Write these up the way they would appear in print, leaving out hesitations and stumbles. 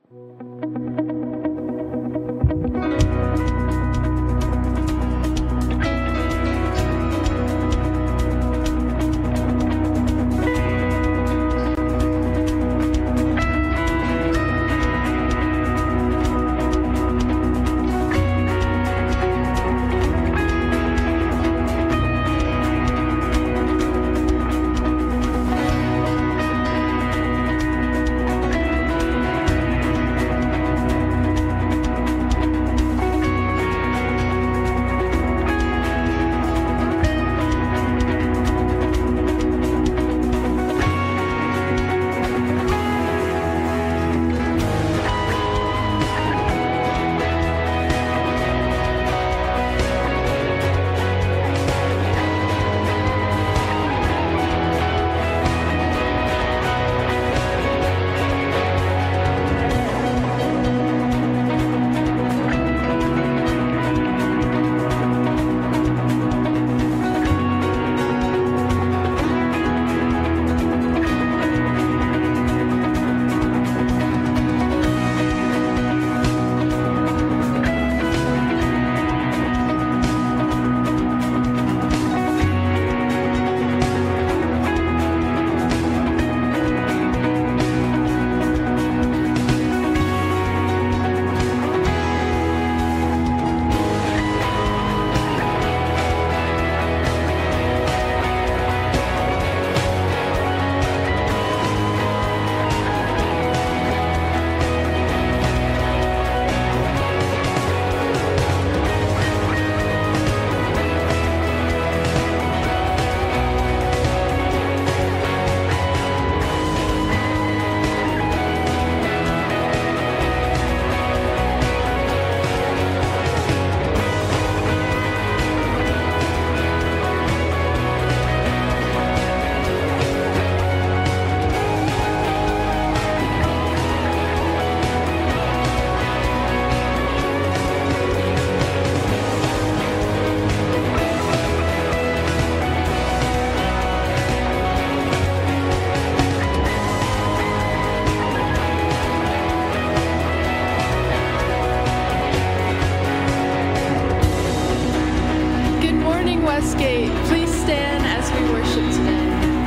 Westgate, please stand as we worship today.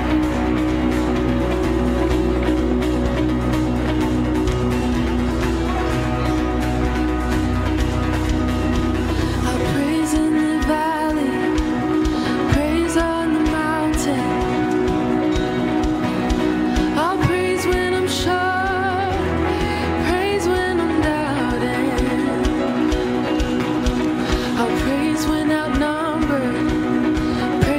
I'll praise in the valley, praise on the mountain. I'll praise when I'm sure, praise when I'm doubting. I'll praise when outnumbered.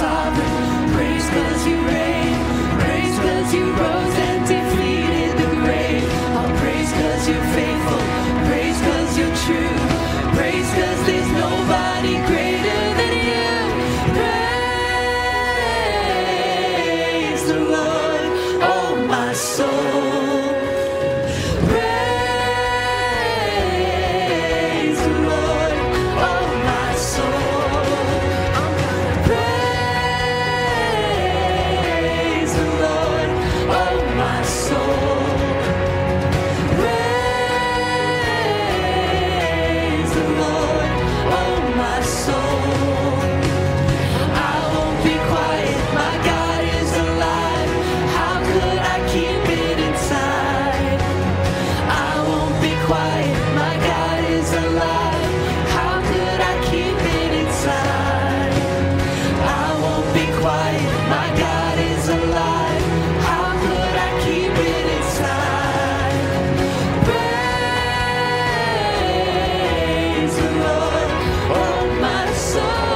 sovereign. Praise 'cause you reign. Praise 'cause you rose and defeated the grave. I'll praise 'cause you're faithful. Praise 'cause you're true. Praise 'cause there's nobody greater than you. Praise the Lord, oh my soul. Praise the Lord, oh my soul. I'm gonna praise the Lord, oh my soul. Praise the Lord, oh my soul. I won't be quiet, my God is alive. How could I keep it inside? I won't be quiet, my God is alive. How could I keep it inside? I won't be quiet, my God is alive. How could I keep it inside? Praise the Lord, oh my soul.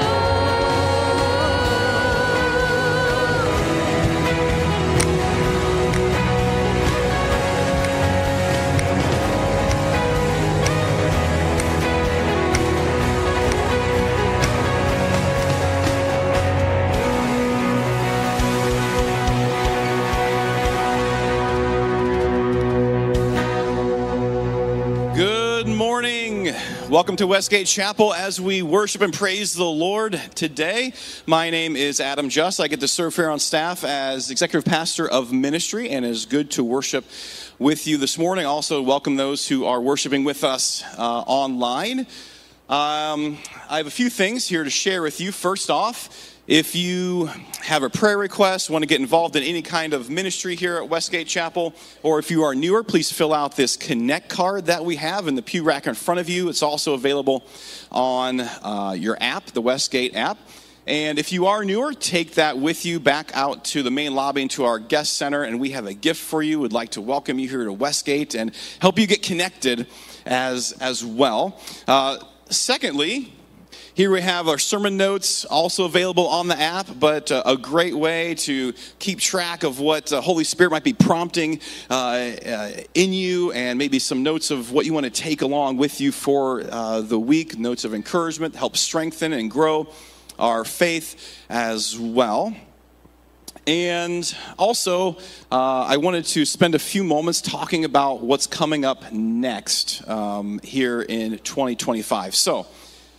Good morning. Welcome to Westgate Chapel as we worship and praise the Lord today. My name is Adam Just. I get to serve here on staff as executive pastor of ministry, and it is good to worship with you this morning. Also, welcome those who are worshiping with us online. I have a few things here to share with you. First off, if you have a prayer request, want to get involved in any kind of ministry here at Westgate Chapel, or if you are newer, please fill out this Connect card that we have in the pew rack in front of you. It's also available on your app, the Westgate app. And if you are newer, take that with you back out to the main lobby and to our guest center, and we have a gift for you. We'd like to welcome you here to Westgate and help you get connected as well. Secondly, here we have our sermon notes also available on the app, but a great way to keep track of what Holy Spirit might be prompting in you, and maybe some notes of what you want to take along with you for the week, notes of encouragement, help strengthen and grow our faith as well. And also, I wanted to spend a few moments talking about what's coming up next here in 2025. So,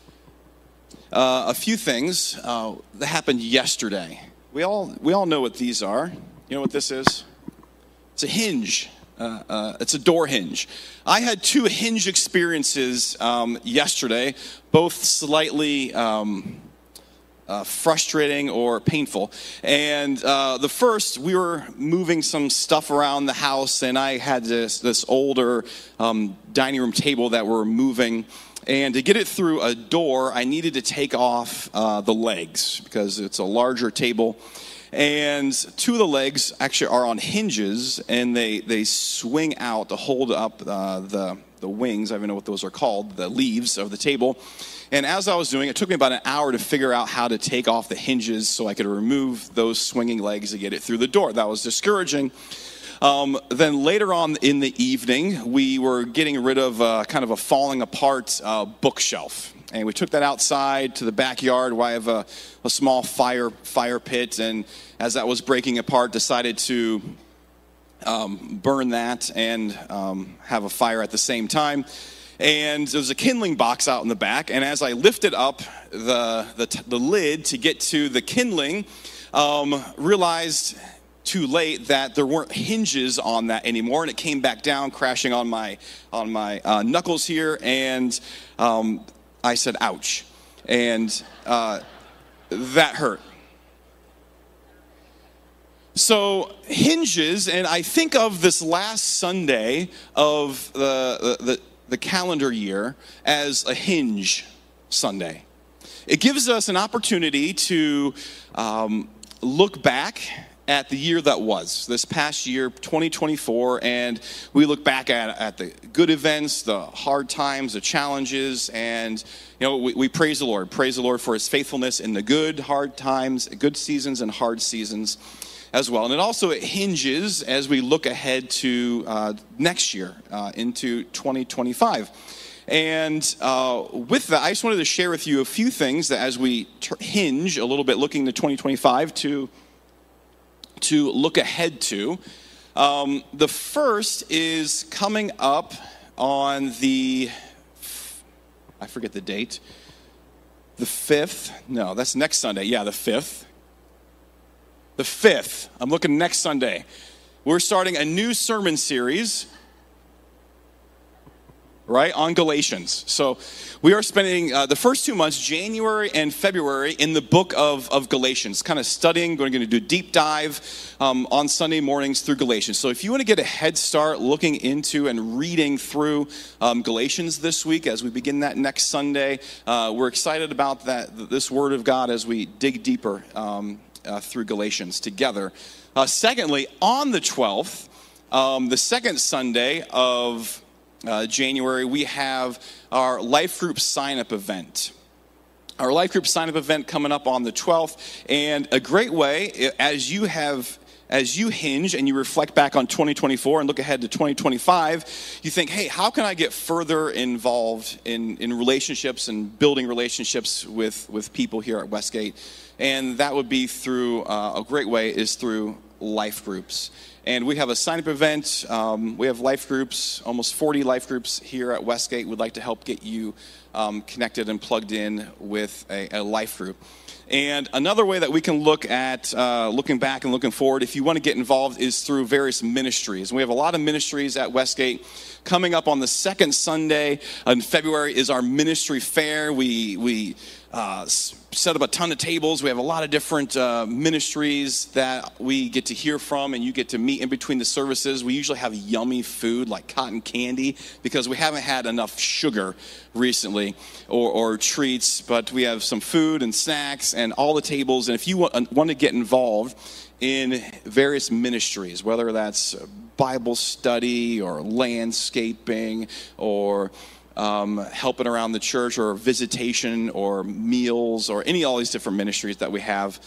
a few things that happened yesterday. We all know what these are. You know what this is? It's a hinge. It's a door hinge. I had two hinge experiences yesterday, both slightly frustrating or painful. And the first, we were moving some stuff around the house, and I had this older dining room table that we're moving. And to get it through a door, I needed to take off the legs because it's a larger table. And two of the legs actually are on hinges, and they swing out to hold up the wings. I don't even know what those are called, the leaves of the table. And as I was doing it, took me about an hour to figure out how to take off the hinges so I could remove those swinging legs to get it through the door. That was discouraging. Then later on in the evening, we were getting rid of kind of a falling apart bookshelf. And we took that outside to the backyard where I have a small fire pit. And as that was breaking apart, decided to burn that and have a fire at the same time. And there was a kindling box out in the back. And as I lifted up the lid to get to the kindling, realized too late that there weren't hinges on that anymore, and it came back down, crashing on my knuckles here, and I said, "Ouch!" And that hurt. So hinges, and I think of this last Sunday of the calendar year as a hinge Sunday. It gives us an opportunity to look back at the year that was, this past year, 2024, and we look back at the good events, the hard times, the challenges, and we praise the Lord for his faithfulness in the good, hard times, good seasons and hard seasons as well. And it hinges as we look ahead to next year, into 2025. And with that, I just wanted to share with you a few things that as we hinge a little bit looking to 2025 to look ahead to. The first is coming up on I forget the date, the 5th. No, that's next Sunday. Yeah, the 5th. The 5th. I'm looking next Sunday. We're starting a new sermon series, right, on Galatians. So we are spending the first 2 months, January and February, in the book of Galatians, kind of studying. We're going to do a deep dive on Sunday mornings through Galatians. So if you want to get a head start looking into and reading through Galatians this week as we begin that next Sunday, we're excited about this Word of God as we dig deeper through Galatians together. Secondly, on the 12th, the second Sunday of January, we have our life group sign-up event. Our life group sign-up event coming up on the 12th, and a great way, as you hinge and you reflect back on 2024 and look ahead to 2025, you think, hey, how can I get further involved in relationships and building relationships with people here at Westgate? And that would be through, a great way is through life groups. And we have a sign-up event. We have life groups, almost 40 life groups here at Westgate. We'd like to help get you connected and plugged in with a life group. And another way that we can look at looking back and looking forward, if you want to get involved, is through various ministries. And we have a lot of ministries at Westgate. Coming up on the second Sunday in February is our ministry fair. We set up a ton of tables. We have a lot of different ministries that we get to hear from, and you get to meet in between the services. We usually have yummy food like cotton candy because we haven't had enough sugar recently or treats, but we have some food and snacks and all the tables. And if you want to get involved in various ministries, whether that's Bible study or landscaping or helping around the church or visitation or meals or all these different ministries that we have,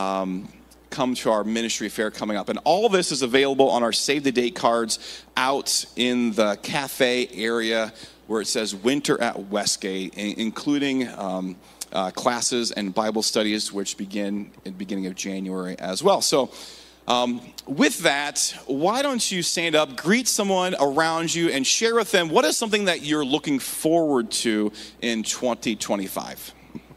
come to our ministry fair coming up. And all this is available on our save the date cards out in the cafe area where it says Winter at Westgate, including classes and Bible studies which begin in the beginning of January as well. So with that, why don't you stand up, greet someone around you, and share with them what is something that you're looking forward to in 2025.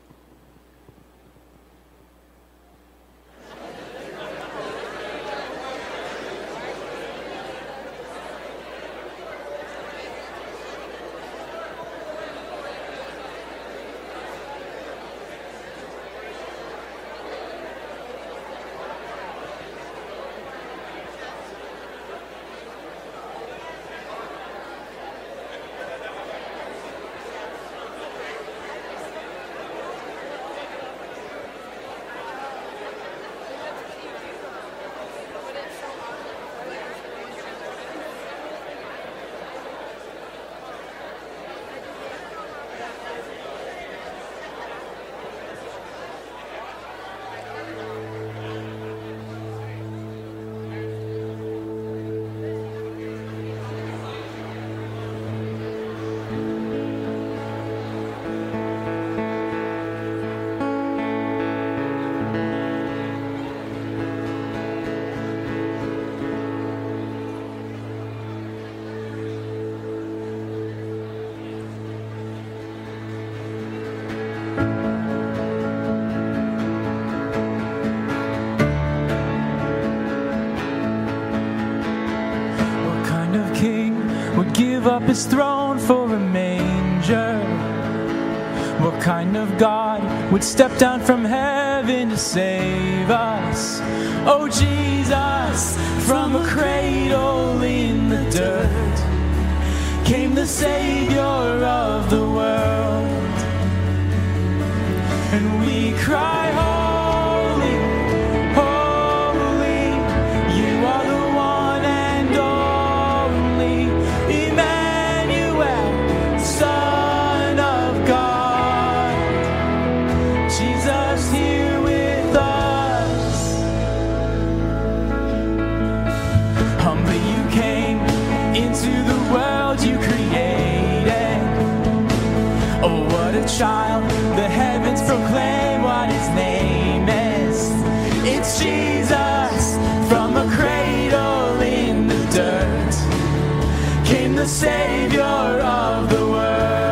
Give up his throne for a manger? What kind of God would step down from heaven to save us? Oh Jesus, from a cradle in the dirt came the Savior of the world. And we cry, holy, holy, child, the heavens proclaim what his name is. It's Jesus, from a cradle in the dirt, came the Savior of the world.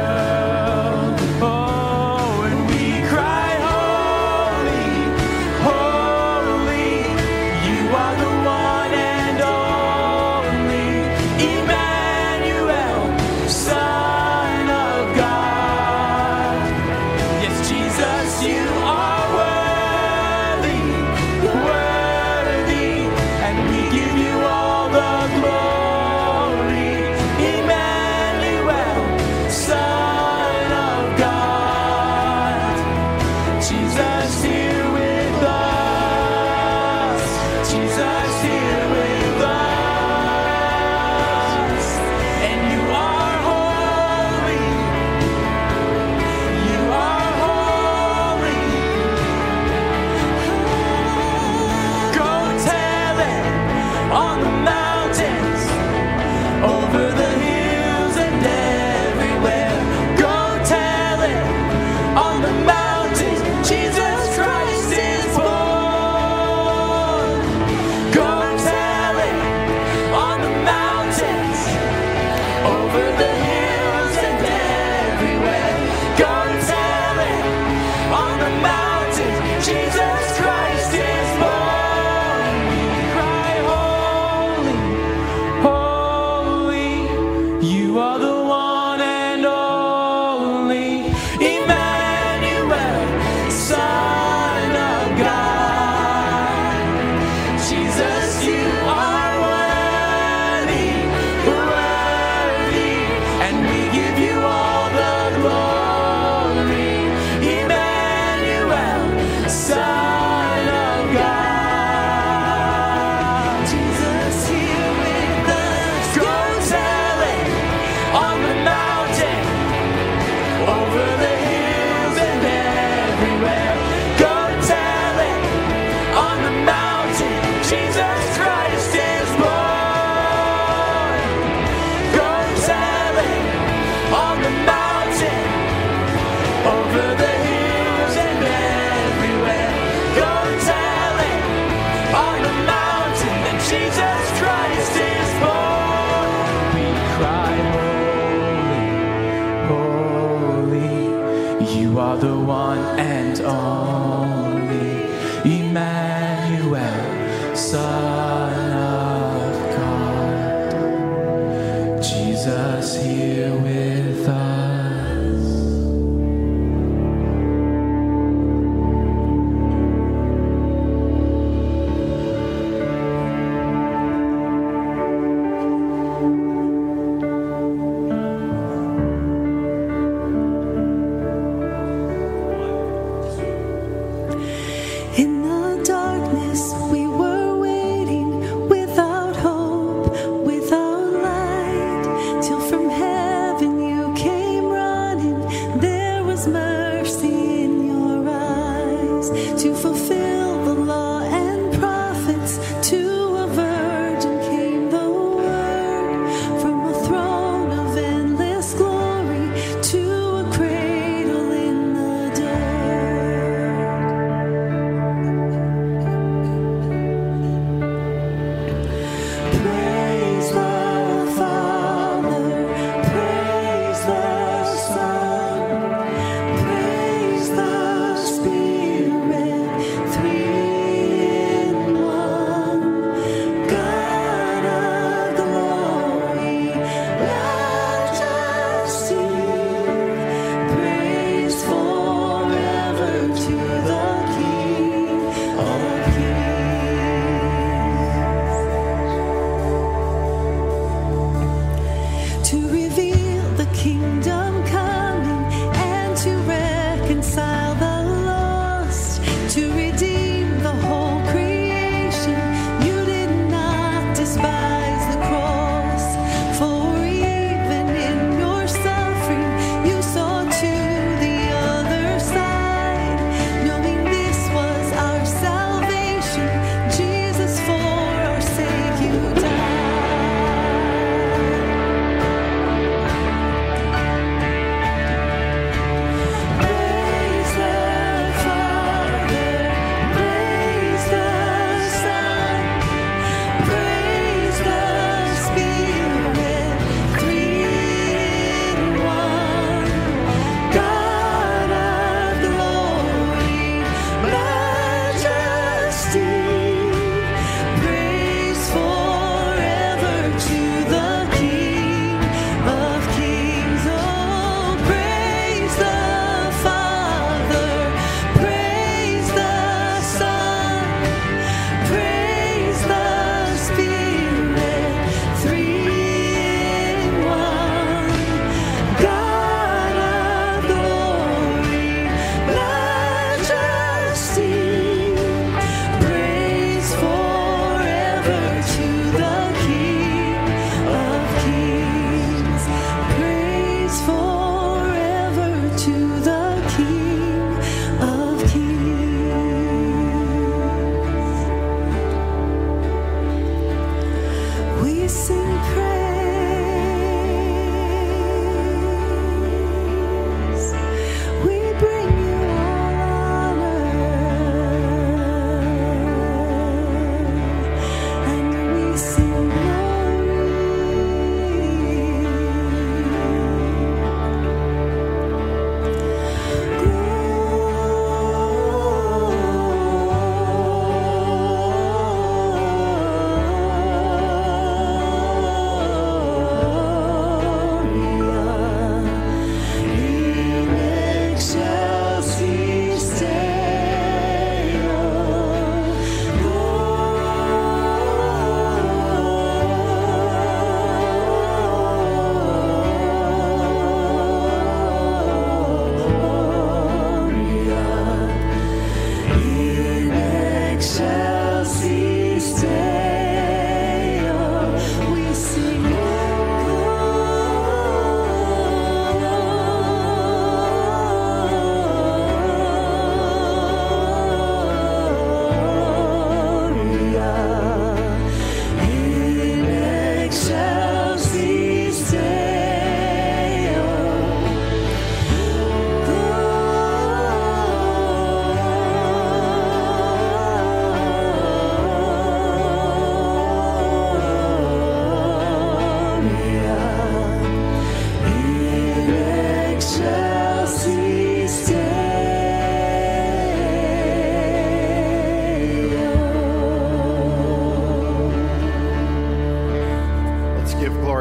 Oh, and we cry, holy, holy, you are the one and only Emmanuel, Son of God. Yes, Jesus, you are worthy, worthy, and we give you all the glory. Emmanuel, Son of God. Jesus here with us. Jesus here with us. And you are holy. You are holy. Go tell it on the mountains, over the hills and everywhere. Go tell it on the mountains, Jesus Christ is born. Go tell it on the mountains, over the hills and everywhere. Go tell it on the mountains, Jesus Christ is born. We cry, holy, holy, you are the one and only Emmanuel, Son of God. Jesus, you are worthy, worthy, and we give you all the glory. Emmanuel, Son of God. Jesus here with us. Go tell it on the mountain, over the hills and everywhere. Go tell it on the mountain, Jesus Christ is born. Go tell it on the mountain, over the hills and everywhere. Go tell it on the mountain that Jesus Christ is born. We cry, holy, holy, you are the one and only Emmanuel, Son of God. Jesus here with us. In the darkness, we were waiting.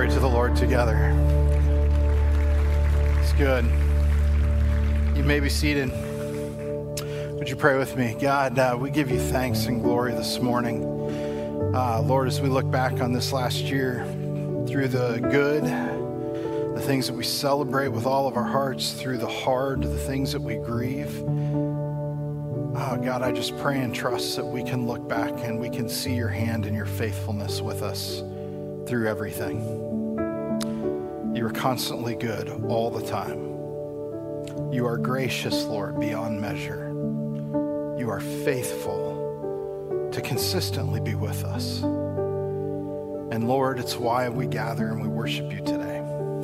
glory to the Lord together. It's good. You may be seated. Would you pray with me? God, we give you thanks and glory this morning. Lord, as we look back on this last year, through the good, the things that we celebrate with all of our hearts, through the hard, the things that we grieve. Oh, God, I just pray and trust that we can look back and we can see your hand and your faithfulness with us through everything. You are constantly good all the time. You are gracious, Lord, beyond measure. You are faithful to consistently be with us. And Lord, it's why we gather and we worship you today.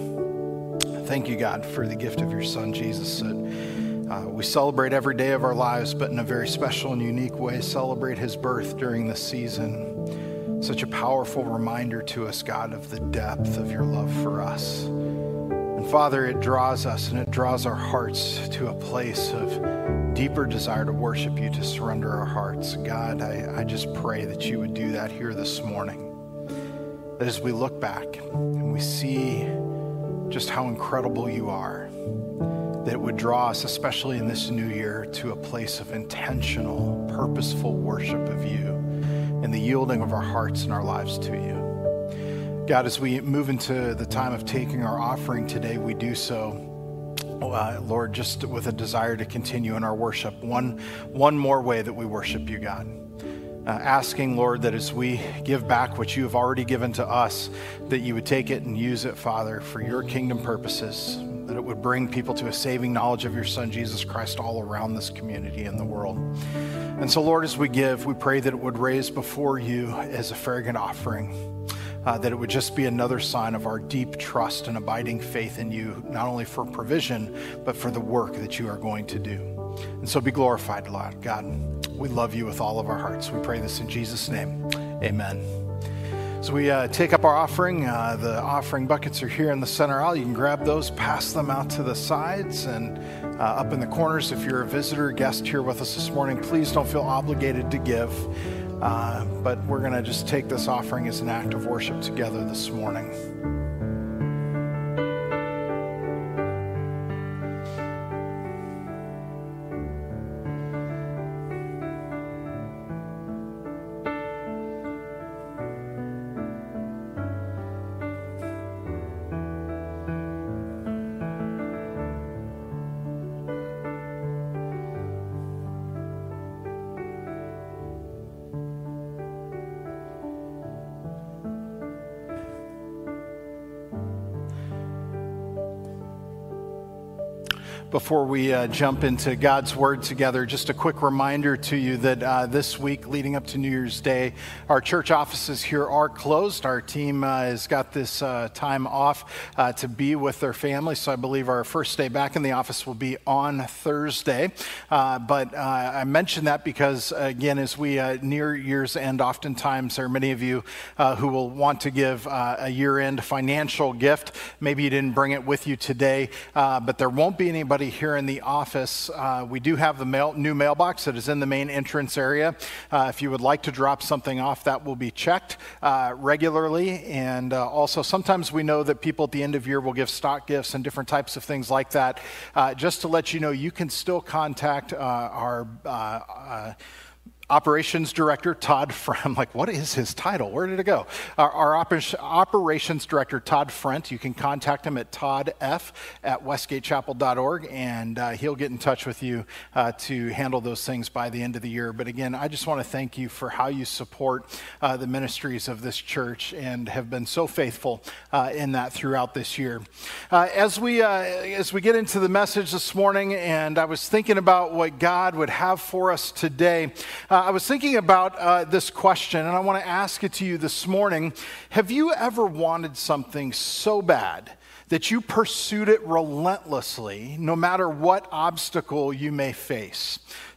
Thank you, God, for the gift of your Son, Jesus, that we celebrate every day of our lives, but in a very special and unique way, celebrate his birth during this season. Such a powerful reminder to us, God, of the depth of your love for us. And Father, it draws us and it draws our hearts to a place of deeper desire to worship you, to surrender our hearts. God, I just pray that you would do that here this morning. That as we look back and we see just how incredible you are, that it would draw us, especially in this new year, to a place of intentional, purposeful worship of you and the yielding of our hearts and our lives to you. God, as we move into the time of taking our offering today, we do so, Lord, just with a desire to continue in our worship. One more way that we worship you, God. Asking, Lord, that as we give back what you have already given to us, that you would take it and use it, Father, for your kingdom purposes, that it would bring people to a saving knowledge of your Son, Jesus Christ, all around this community and the world. And so, Lord, as we give, we pray that it would raise before you as a fragrant offering, that it would just be another sign of our deep trust and abiding faith in you, not only for provision, but for the work that you are going to do. And so be glorified, Lord God. We love you with all of our hearts. We pray this in Jesus' name. Amen. So we take up our offering. The offering buckets are here in the center aisle. You can grab those, pass them out to the sides and up in the corners. If you're a visitor, guest here with us this morning, please don't feel obligated to give. But we're going to just take this offering as an act of worship together this morning. Before we jump into God's Word together, just a quick reminder to you that this week leading up to New Year's Day, our church offices here are closed. Our team has got this time off to be with their families, so I believe our first day back in the office will be on Thursday. But I mention that because, again, as we near year's end, oftentimes there are many of you who will want to give a year-end financial gift. Maybe you didn't bring it with you today, but there won't be anybody here in the office. We do have the new mailbox that is in the main entrance area. If you would like to drop something off, that will be checked regularly. And also, sometimes we know that people at the end of year will give stock gifts and different types of things like that. Just to let you know, you can still contact our Operations Director, Todd Frent. I'm like, what is his title? Where did it go? Our Operations Director, Todd Frent. You can contact him at toddf@westgatechapel.org, and he'll get in touch with you to handle those things by the end of the year. But again, I just want to thank you for how you support the ministries of this church and have been so faithful in that throughout this year. As we get into the message this morning, and I was thinking about what God would have for us today, I was thinking about this question, and I want to ask it to you this morning. Have you ever wanted something so bad that you pursued it relentlessly, no matter what obstacle you may face?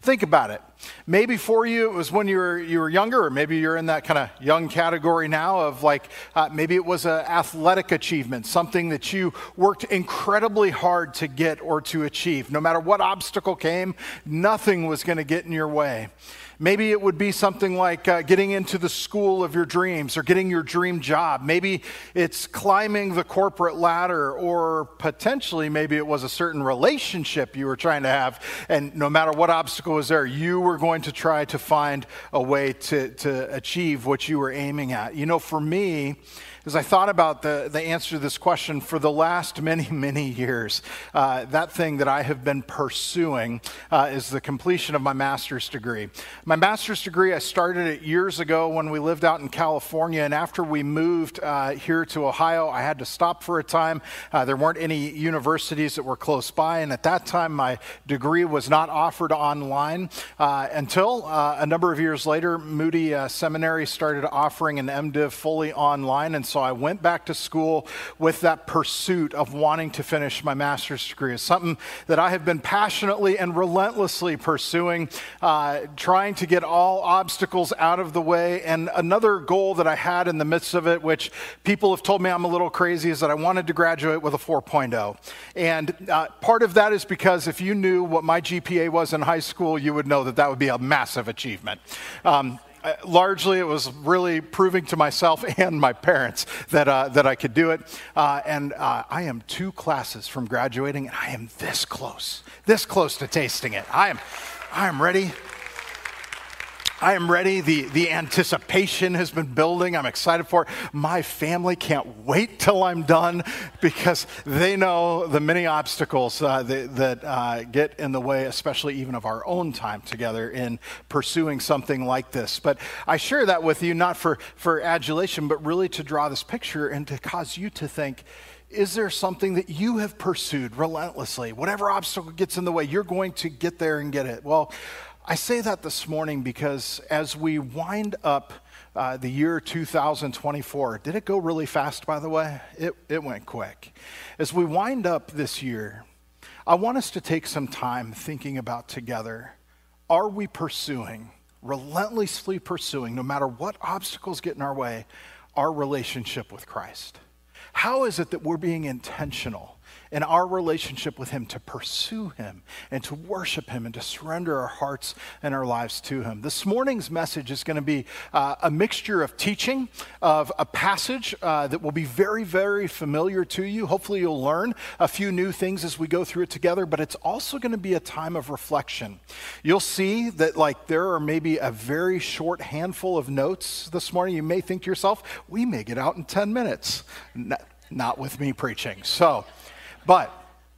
Think about it. Maybe for you it was when you were younger, or maybe you're in that kind of young category now of like, maybe it was an athletic achievement, something that you worked incredibly hard to get or to achieve. No matter what obstacle came, nothing was going to get in your way. Maybe it would be something like getting into the school of your dreams or getting your dream job. Maybe it's climbing the corporate ladder, or potentially maybe it was a certain relationship you were trying to have. And no matter what obstacle was there, you were going to try to find a way to achieve what you were aiming at. You know, for me, as I thought about the answer to this question for the last many, many years, that thing that I have been pursuing is the completion of my master's degree. My master's degree, I started it years ago when we lived out in California, and after we moved here to Ohio, I had to stop for a time. There weren't any universities that were close by, and at that time, my degree was not offered online until a number of years later, Moody Seminary started offering an MDiv fully online, and so I went back to school with that pursuit of wanting to finish my master's degree. It's something that I have been passionately and relentlessly pursuing, trying to get all obstacles out of the way. And another goal that I had in the midst of it, which people have told me I'm a little crazy, is that I wanted to graduate with a 4.0. And part of that is because if you knew what my GPA was in high school, you would know that that would be a massive achievement. Largely, it was really proving to myself and my parents that I could do it. And I am 2 classes from graduating, and I am this close to tasting it. I am ready. I am ready. The anticipation has been building. I'm excited for it. My family can't wait till I'm done because they know the many obstacles that get in the way, especially even of our own time together in pursuing something like this. But I share that with you not for adulation, but really to draw this picture and to cause you to think, is there something that you have pursued relentlessly? Whatever obstacle gets in the way, you're going to get there and get it. Well, I say that this morning because as we wind up the year 2024, did it go really fast, by the way? It went quick. As we wind up this year, I want us to take some time thinking about together, are we pursuing, relentlessly pursuing, no matter what obstacles get in our way, our relationship with Christ? How is it that we're being intentional in our relationship with him to pursue him and to worship him and to surrender our hearts and our lives to him? This morning's message is going to be a mixture of teaching, of a passage that will be very, very familiar to you. Hopefully you'll learn a few new things as we go through it together, but it's also going to be a time of reflection. You'll see that there are maybe a very short handful of notes this morning. You may think to yourself, we may get out in 10 minutes. Not with me preaching. But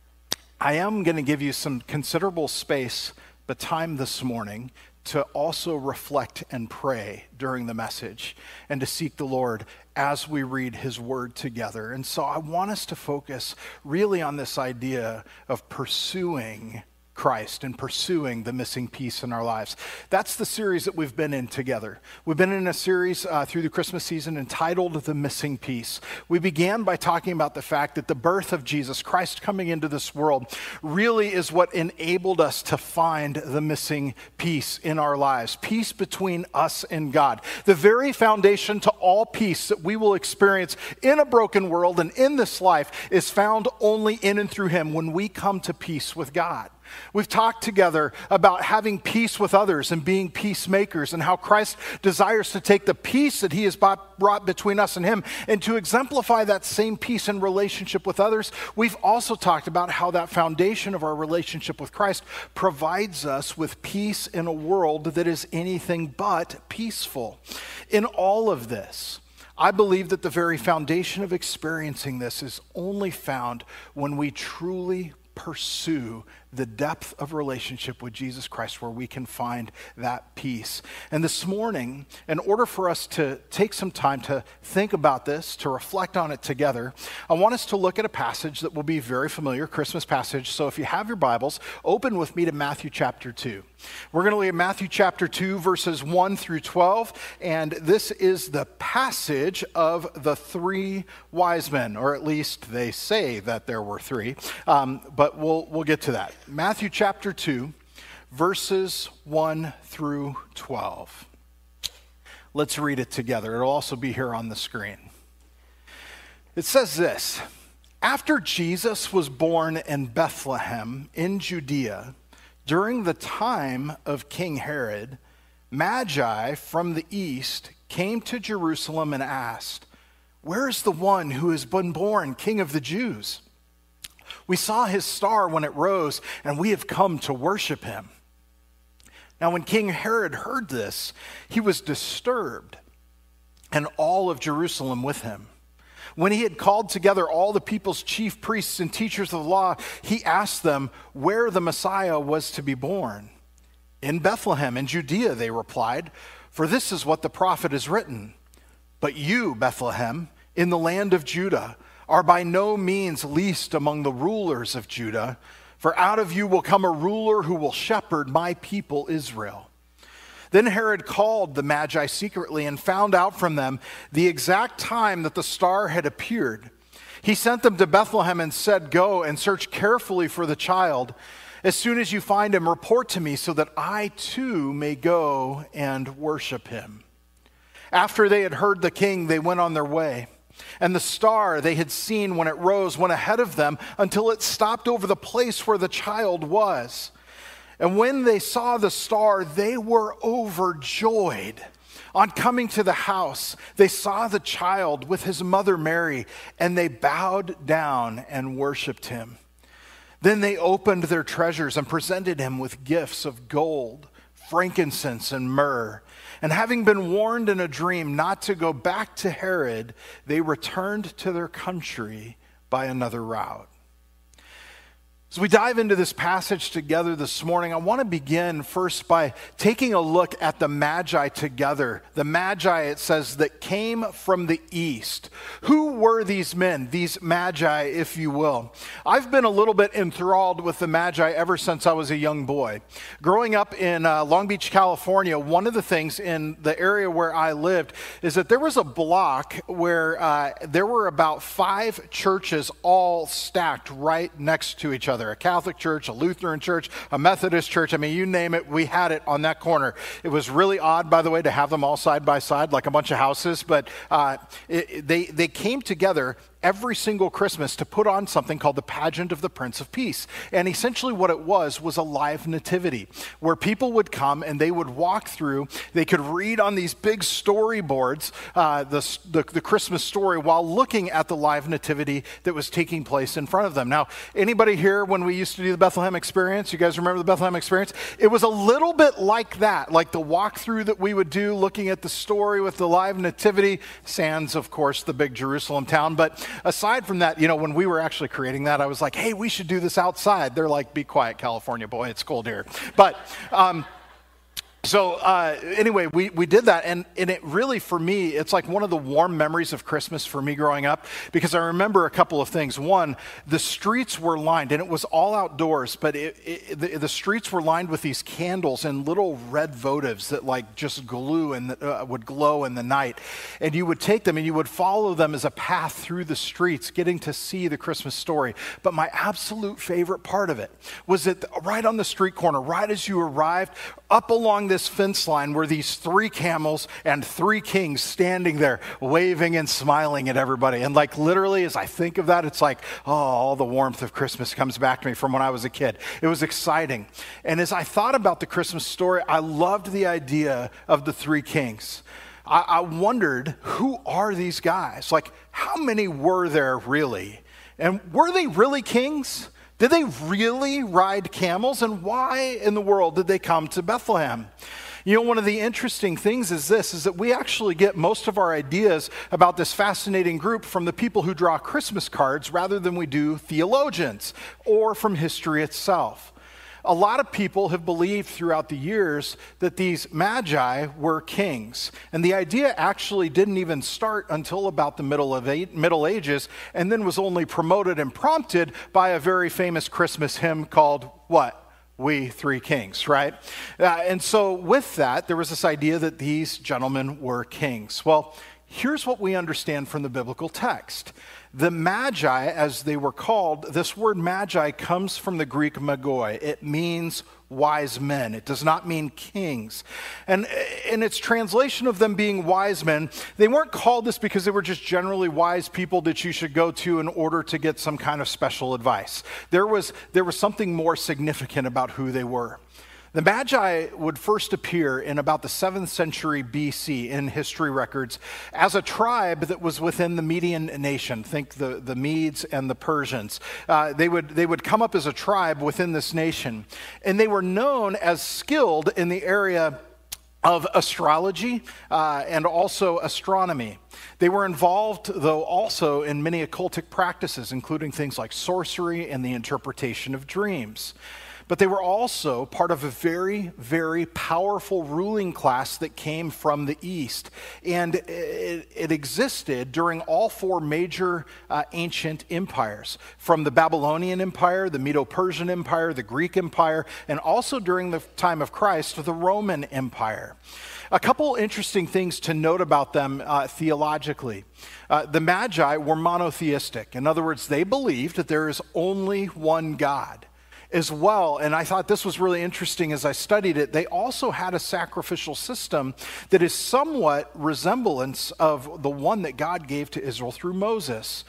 I am going to give you some considerable space, but time this morning to also reflect and pray during the message and to seek the Lord as we read his word together. And so I want us to focus really on this idea of pursuing Christ and pursuing the missing piece in our lives. That's the series that we've been in together. We've been in a series through the Christmas season entitled The Missing Piece. We began by talking about the fact that the birth of Jesus Christ coming into this world really is what enabled us to find the missing piece in our lives, peace between us and God. The very foundation to all peace that we will experience in a broken world and in this life is found only in and through him when we come to peace with God. We've talked together about having peace with others and being peacemakers and how Christ desires to take the peace that he has brought between us and him and to exemplify that same peace in relationship with others. We've also talked about how that foundation of our relationship with Christ provides us with peace in a world that is anything but peaceful. In all of this, I believe that the very foundation of experiencing this is only found when we truly pursue the depth of relationship with Jesus Christ where we can find that peace. And this morning, in order for us to take some time to think about this, to reflect on it together, I want us to look at a passage that will be very familiar, Christmas passage. So if you have your Bibles, open with me to Matthew chapter 2. We're going to look at Matthew chapter 2, verses 1 through 12, and this is the passage of the 3 wise men, or at least they say that there were 3, but we'll get to that. Matthew chapter 2, verses 1 through 12. Let's read it together. It'll also be here on the screen. It says this: After Jesus was born in Bethlehem in Judea, during the time of King Herod, Magi from the east came to Jerusalem and asked, "Where is the one who has been born King of the Jews? We saw his star when it rose, and we have come to worship him." Now, when King Herod heard this, he was disturbed, and all of Jerusalem with him. When he had called together all the people's chief priests and teachers of the law, he asked them where the Messiah was to be born. "In Bethlehem, in Judea," they replied, "for this is what the prophet has written. But you, Bethlehem, in the land of Judah, are by no means least among the rulers of Judah, for out of you will come a ruler who will shepherd my people Israel." Then Herod called the Magi secretly and found out from them the exact time that the star had appeared. He sent them to Bethlehem and said, "Go and search carefully for the child. As soon as you find him, report to me so that I too may go and worship him." After they had heard the king, they went on their way. And the star they had seen when it rose went ahead of them until it stopped over the place where the child was. And when they saw the star, they were overjoyed. On coming to the house, they saw the child with his mother Mary, and they bowed down and worshiped him. Then they opened their treasures and presented him with gifts of gold, frankincense, and myrrh. And having been warned in a dream not to go back to Herod, they returned to their country by another route. As we dive into this passage together this morning, I want to begin first by taking a look at the Magi together. The Magi, it says, that came from the east. Who were these men, these Magi, if you will? I've been a little bit enthralled with the Magi ever since I was a young boy. Growing up in Long Beach, California, one of the things in the area where I lived is that there was a block where there were about 5 churches all stacked right next to each other. A Catholic church, a Lutheran church, a Methodist church. I mean, you name it, we had it on that corner. It was really odd, by the way, to have them all side by side like a bunch of houses, but they came together every single Christmas to put on something called the Pageant of the Prince of Peace. And essentially what it was a live nativity where people would come and they would walk through, they could read on these big storyboards the Christmas story while looking at the live nativity that was taking place in front of them. Now, anybody here when we used to do the Bethlehem Experience, you guys remember the Bethlehem Experience? It was a little bit like that, like the walkthrough that we would do looking at the story with the live nativity, sans, of course, the big Jerusalem town. But aside from that, when we were actually creating that, I was like, hey, we should do this outside. They're like, be quiet, California boy, it's cold here. But anyway, we did that, and it really, for me, it's like one of the warm memories of Christmas for me growing up, because I remember a couple of things. One, the streets were lined, and it was all outdoors, but the streets were lined with these candles and little red votives that like just glue and would glow in the night. And you would take them and you would follow them as a path through the streets, getting to see the Christmas story. But my absolute favorite part of it was that right on the street corner, right as you arrived, up along this fence line were these 3 camels and 3 kings standing there waving and smiling at everybody. And like literally as I think of that, it's like, oh, all the warmth of Christmas comes back to me from when I was a kid. It was exciting. And as I thought about the Christmas story, I loved the idea of the 3 kings. I wondered, who are these guys? Like, how many were there really? And were they really kings? Did they really ride camels? And why in the world did they come to Bethlehem? One of the interesting things is that we actually get most of our ideas about this fascinating group from the people who draw Christmas cards rather than we do theologians or from history itself. A lot of people have believed throughout the years that these magi were kings. And the idea actually didn't even start until about the Middle Ages, and then was only promoted and prompted by a very famous Christmas hymn called what? We Three Kings, right? And so with that, there was this idea that these gentlemen were kings. Well, here's what we understand from the biblical text. The Magi, as they were called, this word Magi comes from the Greek magoi. It means wise men. It does not mean kings. And in its translation of them being wise men, they weren't called this because they were just generally wise people that you should go to in order to get some kind of special advice. There was something more significant about who they were. The Magi would first appear in about the 7th century BC in history records as a tribe that was within the Median nation. Think the Medes and the Persians. They would come up as a tribe within this nation, and they were known as skilled in the area of astrology and also astronomy. They were involved, though, also in many occultic practices, including things like sorcery and the interpretation of dreams. But they were also part of a very, very powerful ruling class that came from the East. And it existed during all 4 major ancient empires, from the Babylonian Empire, the Medo-Persian Empire, the Greek Empire, and also during the time of Christ, the Roman Empire. A couple interesting things to note about them theologically. The Magi were monotheistic. In other words, they believed that there is only one God. As well, and I thought this was really interesting as I studied it, they also had a sacrificial system that is somewhat resemblance of the one that God gave to Israel through Moses.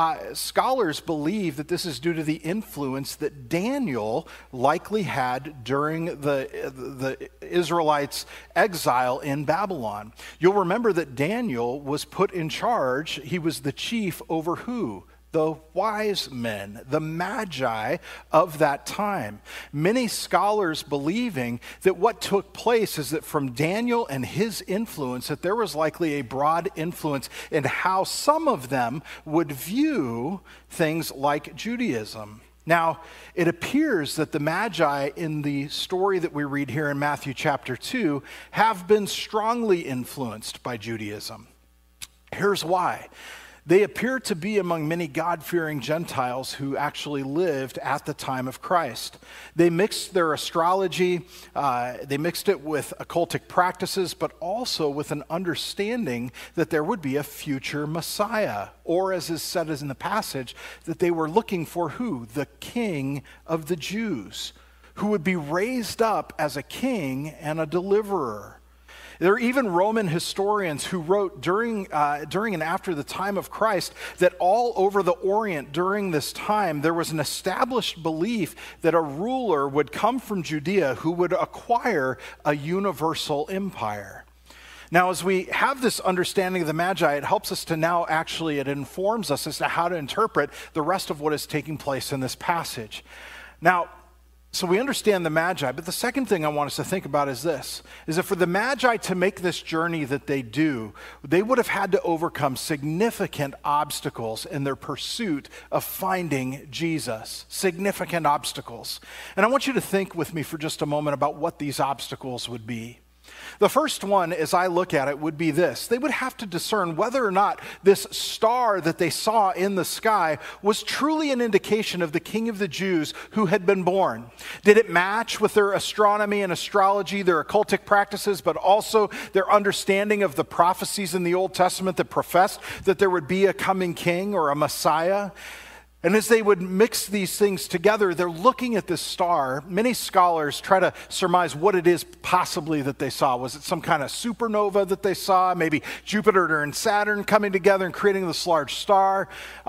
Scholars believe that this is due to the influence that Daniel likely had during the Israelites' exile in Babylon. You'll remember that Daniel was put in charge. He was the chief over who? The wise men, the Magi of that time. Many scholars believing that what took place is that from Daniel and his influence, that there was likely a broad influence in how some of them would view things like Judaism. Now, it appears that the Magi in the story that we read here in Matthew chapter 2 have been strongly influenced by Judaism. Here's why. They appear to be among many God-fearing Gentiles who actually lived at the time of Christ. They mixed their astrology, they mixed it with occultic practices, but also with an understanding that there would be a future Messiah, or as is said in the passage, that they were looking for who? The King of the Jews, who would be raised up as a king and a deliverer. There are even Roman historians who wrote during and after the time of Christ that all over the Orient during this time, there was an established belief that a ruler would come from Judea who would acquire a universal empire. Now, as we have this understanding of the Magi, it helps us to now it informs us as to how to interpret the rest of what is taking place in this passage. Now, so we understand the Magi, but the second thing I want us to think about is this, is that for the Magi to make this journey that they do, they would have had to overcome significant obstacles in their pursuit of finding Jesus. Significant obstacles. And I want you to think with me for just a moment about what these obstacles would be. The first one, as I look at it, would be this. They would have to discern whether or not this star that they saw in the sky was truly an indication of the King of the Jews who had been born. Did it match with their astronomy and astrology, their occultic practices, but also their understanding of the prophecies in the Old Testament that professed that there would be a coming king or a Messiah? And as they would mix these things together, they're looking at this star. Many scholars try to surmise what it is possibly that they saw. Was it some kind of supernova that they saw? Maybe Jupiter and Saturn coming together and creating this large star?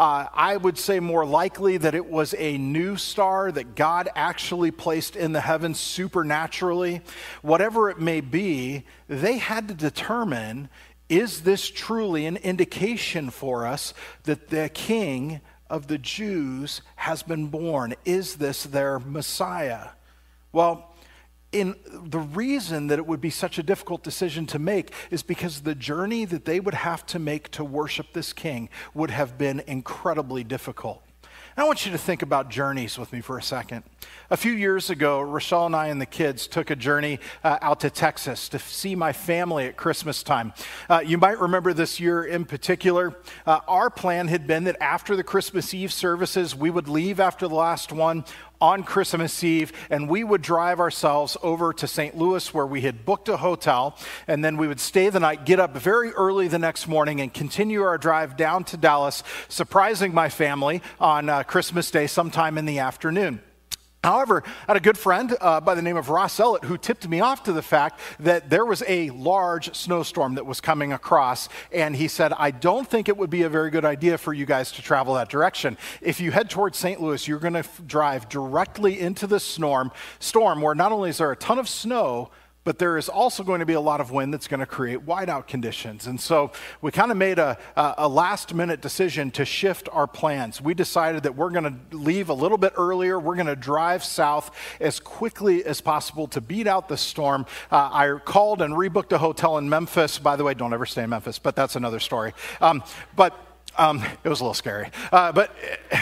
I would say more likely that it was a new star that God actually placed in the heavens supernaturally. Whatever it may be, they had to determine, is this truly an indication for us that the King of the Jews has been born? Is this their Messiah? Well, in the reason that it would be such a difficult decision to make is because the journey that they would have to make to worship this king would have been incredibly difficult. I want you to think about journeys with me for a second. A few years ago, Rochelle and I and the kids took a journey out to Texas to see my family at Christmas time. You might remember this year in particular, our plan had been that after the Christmas Eve services, we would leave after the last one. on Christmas Eve, and we would drive ourselves over to St. Louis where we had booked a hotel, and then we would stay the night, get up very early the next morning, and continue our drive down to Dallas, surprising my family on Christmas Day sometime in the afternoon. However, I had a good friend by the name of Ross Ellett who tipped me off to the fact that there was a large snowstorm that was coming across, and he said, I don't think it would be a very good idea for you guys to travel that direction. If you head towards St. Louis, you're going to drive directly into the storm where not only is there a ton of snow, but there is also going to be a lot of wind that's going to create whiteout conditions. And so we kind of made a last-minute decision to shift our plans. We decided that we're going to leave a little bit earlier. We're going to drive south as quickly as possible to beat out the storm. I called and rebooked a hotel in Memphis. By the way, don't ever stay in Memphis, but that's another story. It was a little scary. But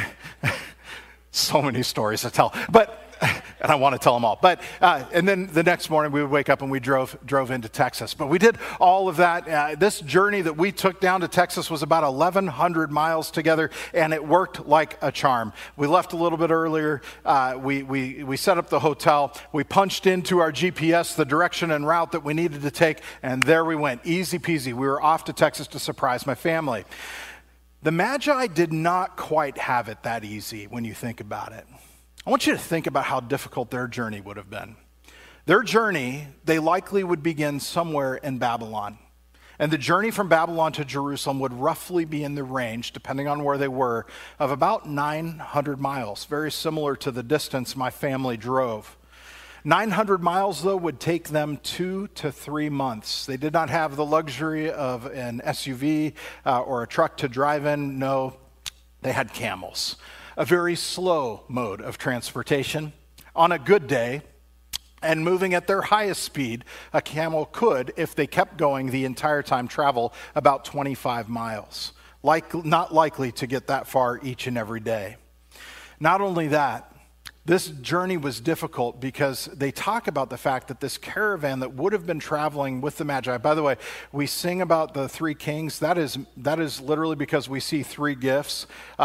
so many stories to tell. And I want to tell them all. And then the next morning we would wake up and we drove into Texas. But we did all of that. This journey that we took down to Texas was about 1,100 miles together, and it worked like a charm. We left a little bit earlier. We set up the hotel. We punched into our GPS the direction and route that we needed to take, and there we went. Easy peasy. We were off to Texas to surprise my family. The Magi did not quite have it that easy when you think about it. I want you to think about how difficult their journey would have been. Their journey, they likely would begin somewhere in Babylon. And the journey from Babylon to Jerusalem would roughly be in the range, depending on where they were, of about 900 miles, very similar to the distance my family drove. 900 miles, though, would take them 2 to 3 months. They did not have the luxury of an SUV or a truck to drive in. No, they had camels. A very slow mode of transportation. On a good day, and moving at their highest speed, a camel could, if they kept going the entire time, travel about 25 miles. Not likely to get that far each and every day. Not only that, this journey was difficult because they talk about the fact that this caravan that would have been traveling with the Magi, by the way, we sing about the 3 kings. That is literally because we see 3 gifts.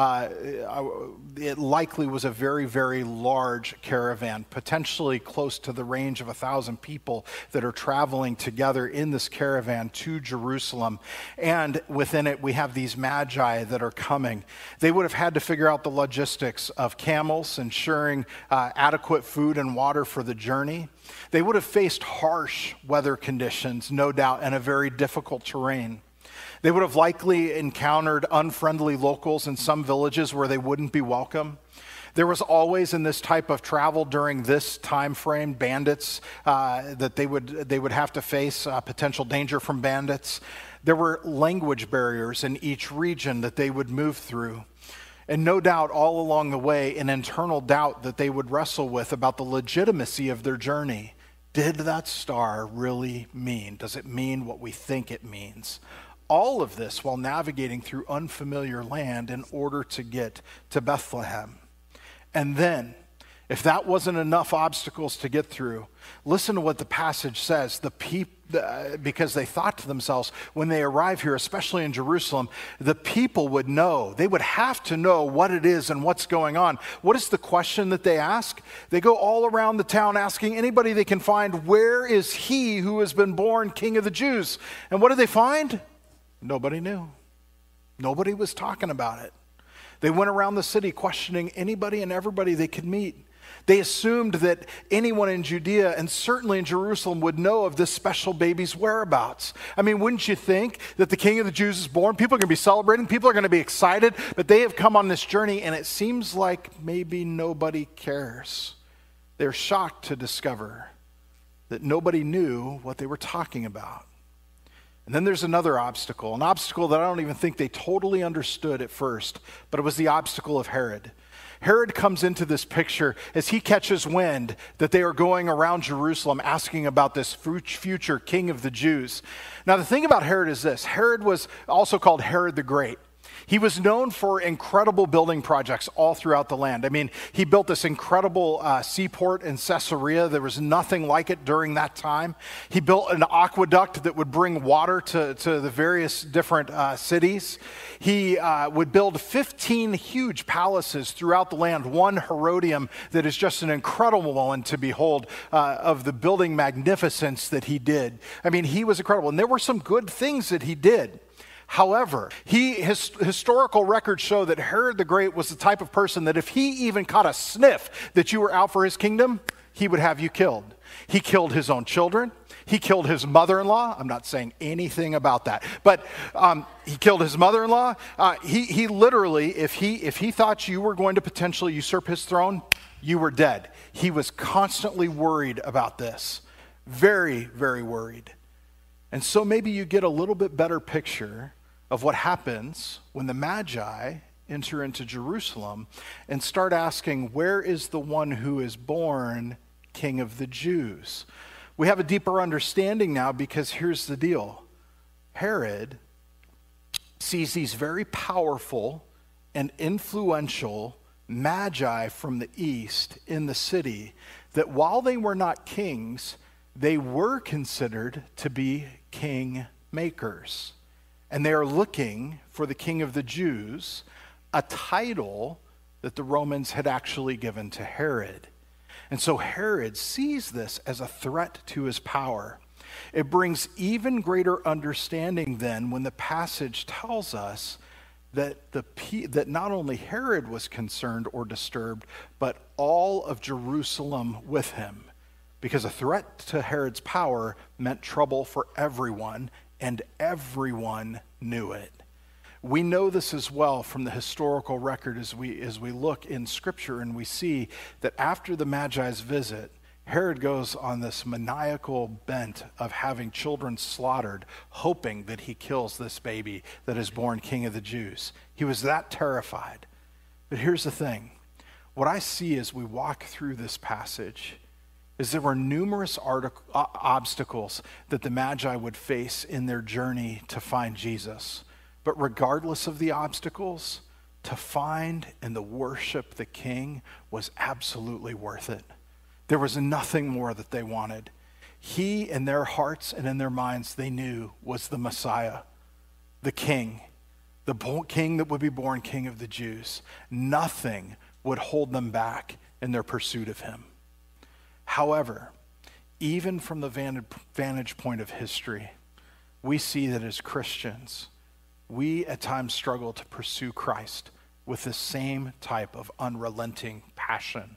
It likely was a very, very large caravan, potentially close to the range of 1,000 people that are traveling together in this caravan to Jerusalem. And within it, we have these Magi that are coming. They would have had to figure out the logistics of camels, ensuring adequate food and water for the journey. They would have faced harsh weather conditions, no doubt, and a very difficult terrain. They would have likely encountered unfriendly locals in some villages where they wouldn't be welcome. There was always in this type of travel during this time frame bandits that they would have to face, potential danger from bandits. There were language barriers in each region that they would move through. And no doubt all along the way, an internal doubt that they would wrestle with about the legitimacy of their journey. Did that star really mean? Does it mean what we think it means? All of this while navigating through unfamiliar land in order to get to Bethlehem. And then, if that wasn't enough obstacles to get through, listen to what the passage says. Because they thought to themselves, when they arrive here, especially in Jerusalem, the people would know. They would have to know what it is and what's going on. What is the question that they ask? They go all around the town asking anybody they can find, where is he who has been born King of the Jews? And what did they find? Nobody knew. Nobody was talking about it. They went around the city questioning anybody and everybody they could meet. They assumed that anyone in Judea and certainly in Jerusalem would know of this special baby's whereabouts. I mean, wouldn't you think that the King of the Jews is born? People are going to be celebrating. People are going to be excited. But they have come on this journey, and it seems like maybe nobody cares. They're shocked to discover that nobody knew what they were talking about. And then there's another obstacle, an obstacle that I don't even think they totally understood at first, but it was the obstacle of Herod. Herod comes into this picture as he catches wind that they are going around Jerusalem asking about this future king of the Jews. Now, the thing about Herod is this. Herod was also called Herod the Great. He was known for incredible building projects all throughout the land. I mean, he built this incredible seaport in Caesarea. There was nothing like it during that time. He built an aqueduct that would bring water to the various different cities. He would build 15 huge palaces throughout the land, one Herodium that is just an incredible one to behold of the building magnificence that he did. I mean, he was incredible. And there were some good things that he did. However, his historical records show that Herod the Great was the type of person that if he even caught a sniff that you were out for his kingdom, he would have you killed. He killed his own children. He killed his mother-in-law. I'm not saying anything about that, but he killed his mother-in-law. He literally, if he thought you were going to potentially usurp his throne, you were dead. He was constantly worried about this. Very, very worried. And so maybe you get a little bit better picture of what happens when the Magi enter into Jerusalem and start asking, where is the one who is born King of the Jews? We have a deeper understanding now because here's the deal. Herod sees these very powerful and influential Magi from the east in the city that while they were not kings, they were considered to be king makers. And they are looking for the King of the Jews, a title that the Romans had actually given to Herod. And so Herod sees this as a threat to his power. It brings even greater understanding then when the passage tells us that that not only Herod was concerned or disturbed, but all of Jerusalem with him. Because a threat to Herod's power meant trouble for everyone, and everyone knew it. We know this as well from the historical record as we look in Scripture, and we see that after the Magi's visit, Herod goes on this maniacal bent of having children slaughtered, hoping that he kills this baby that is born King of the Jews. He was that terrified. But here's the thing. What I see as we walk through this passage is there were numerous obstacles that the Magi would face in their journey to find Jesus. But regardless of the obstacles, to find and to worship the King was absolutely worth it. There was nothing more that they wanted. He, in their hearts and in their minds, they knew was the Messiah, the King, the King that would be born King of the Jews. Nothing would hold them back in their pursuit of him. However, even from the vantage point of history, we see that as Christians, we at times struggle to pursue Christ with the same type of unrelenting passion.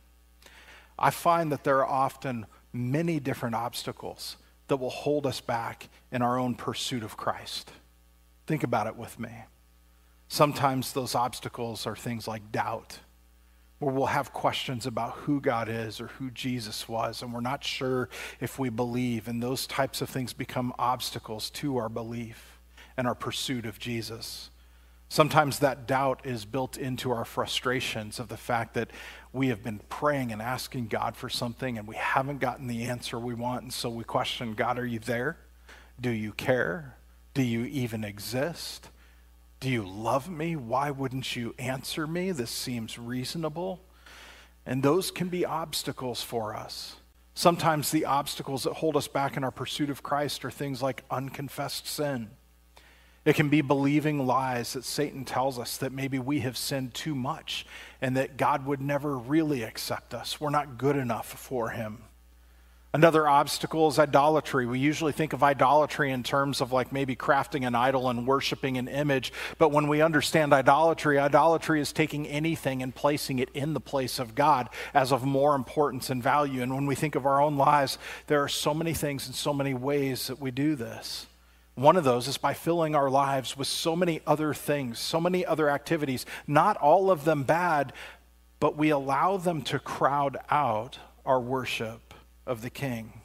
I find that there are often many different obstacles that will hold us back in our own pursuit of Christ. Think about it with me. Sometimes those obstacles are things like doubt, where we'll have questions about who God is or who Jesus was, and we're not sure if we believe, and those types of things become obstacles to our belief and our pursuit of Jesus. Sometimes that doubt is built into our frustrations of the fact that we have been praying and asking God for something and we haven't gotten the answer we want, and so we question, God, are you there? Do you care? Do you even exist? Do you love me? Why wouldn't you answer me? This seems reasonable. And those can be obstacles for us. Sometimes the obstacles that hold us back in our pursuit of Christ are things like unconfessed sin. It can be believing lies that Satan tells us that maybe we have sinned too much and that God would never really accept us. We're not good enough for him. Another obstacle is idolatry. We usually think of idolatry in terms of like maybe crafting an idol and worshiping an image. But when we understand idolatry, idolatry is taking anything and placing it in the place of God as of more importance and value. And when we think of our own lives, there are so many things and so many ways that we do this. One of those is by filling our lives with so many other things, so many other activities, not all of them bad, but we allow them to crowd out our worship of the King.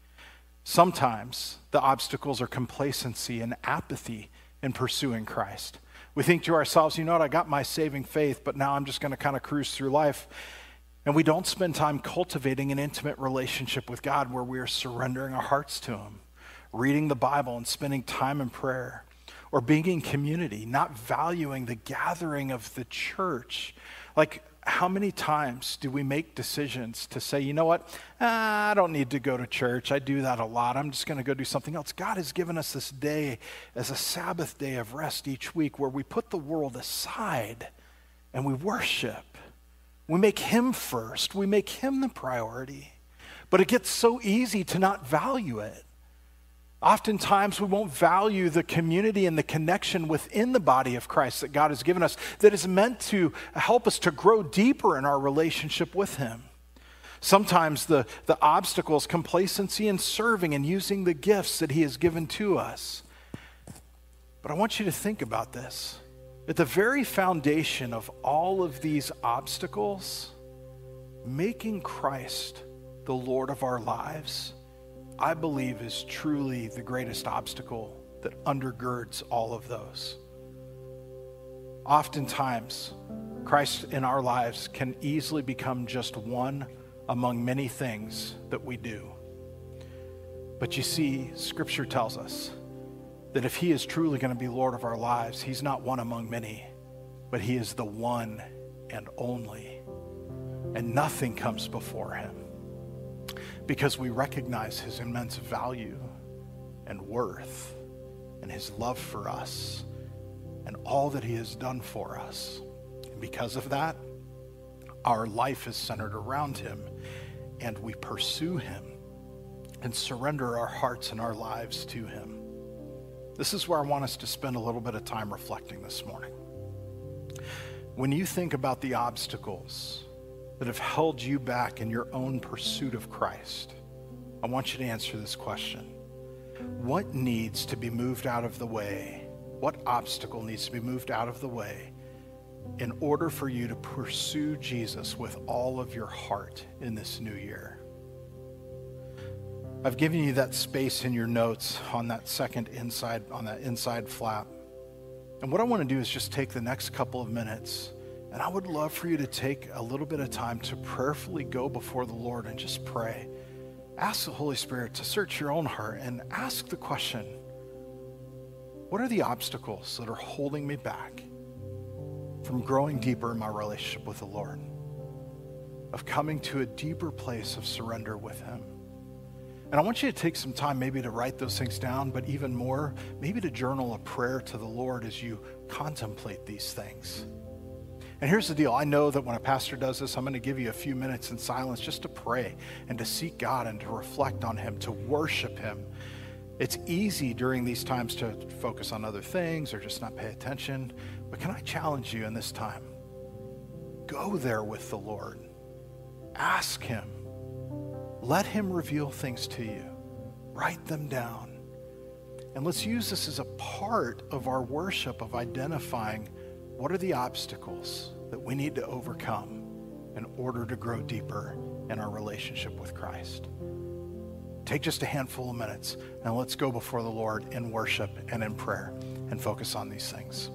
Sometimes the obstacles are complacency and apathy in pursuing Christ. We think to ourselves, you know what, I got my saving faith, but now I'm just going to kind of cruise through life. And we don't spend time cultivating an intimate relationship with God where we are surrendering our hearts to him, reading the Bible and spending time in prayer. or being in community, not valuing the gathering of the church. Like, how many times do we make decisions to say, you know what, I don't need to go to church. I do that a lot. I'm just going to go do something else. God has given us this day as a Sabbath day of rest each week where we put the world aside and we worship. We make him first. We make him the priority. But it gets so easy to not value it. Oftentimes, we won't value the community and the connection within the body of Christ that God has given us that is meant to help us to grow deeper in our relationship with him. Sometimes the obstacle is complacency in serving and using the gifts that he has given to us. But I want you to think about this. At the very foundation of all of these obstacles, making Christ the Lord of our lives, I believe, is truly the greatest obstacle that undergirds all of those. Oftentimes, Christ in our lives can easily become just one among many things that we do. But you see, Scripture tells us that if he is truly going to be Lord of our lives, he's not one among many, but he is the one and only. And nothing comes before him. Because we recognize his immense value and worth and his love for us and all that he has done for us. And because of that, our life is centered around him, and we pursue him and surrender our hearts and our lives to him. This is where I want us to spend a little bit of time reflecting this morning. When you think about the obstacles that have held you back in your own pursuit of Christ, I want you to answer this question. What needs to be moved out of the way? What obstacle needs to be moved out of the way in order for you to pursue Jesus with all of your heart in this new year? I've given you that space in your notes on that inside flap. And what I want to do is just take the next couple of minutes, and I would love for you to take a little bit of time to prayerfully go before the Lord and just pray. Ask the Holy Spirit to search your own heart and ask the question, what are the obstacles that are holding me back from growing deeper in my relationship with the Lord, of coming to a deeper place of surrender with him? And I want you to take some time maybe to write those things down, but even more, maybe to journal a prayer to the Lord as you contemplate these things. And here's the deal. I know that when a pastor does this, I'm going to give you a few minutes in silence just to pray and to seek God and to reflect on him, to worship him. It's easy during these times to focus on other things or just not pay attention. But can I challenge you in this time? Go there with the Lord. Ask him. Let him reveal things to you. Write them down. And let's use this as a part of our worship of identifying what are the obstacles that we need to overcome in order to grow deeper in our relationship with Christ. Take just a handful of minutes and let's go before the Lord in worship and in prayer and focus on these things.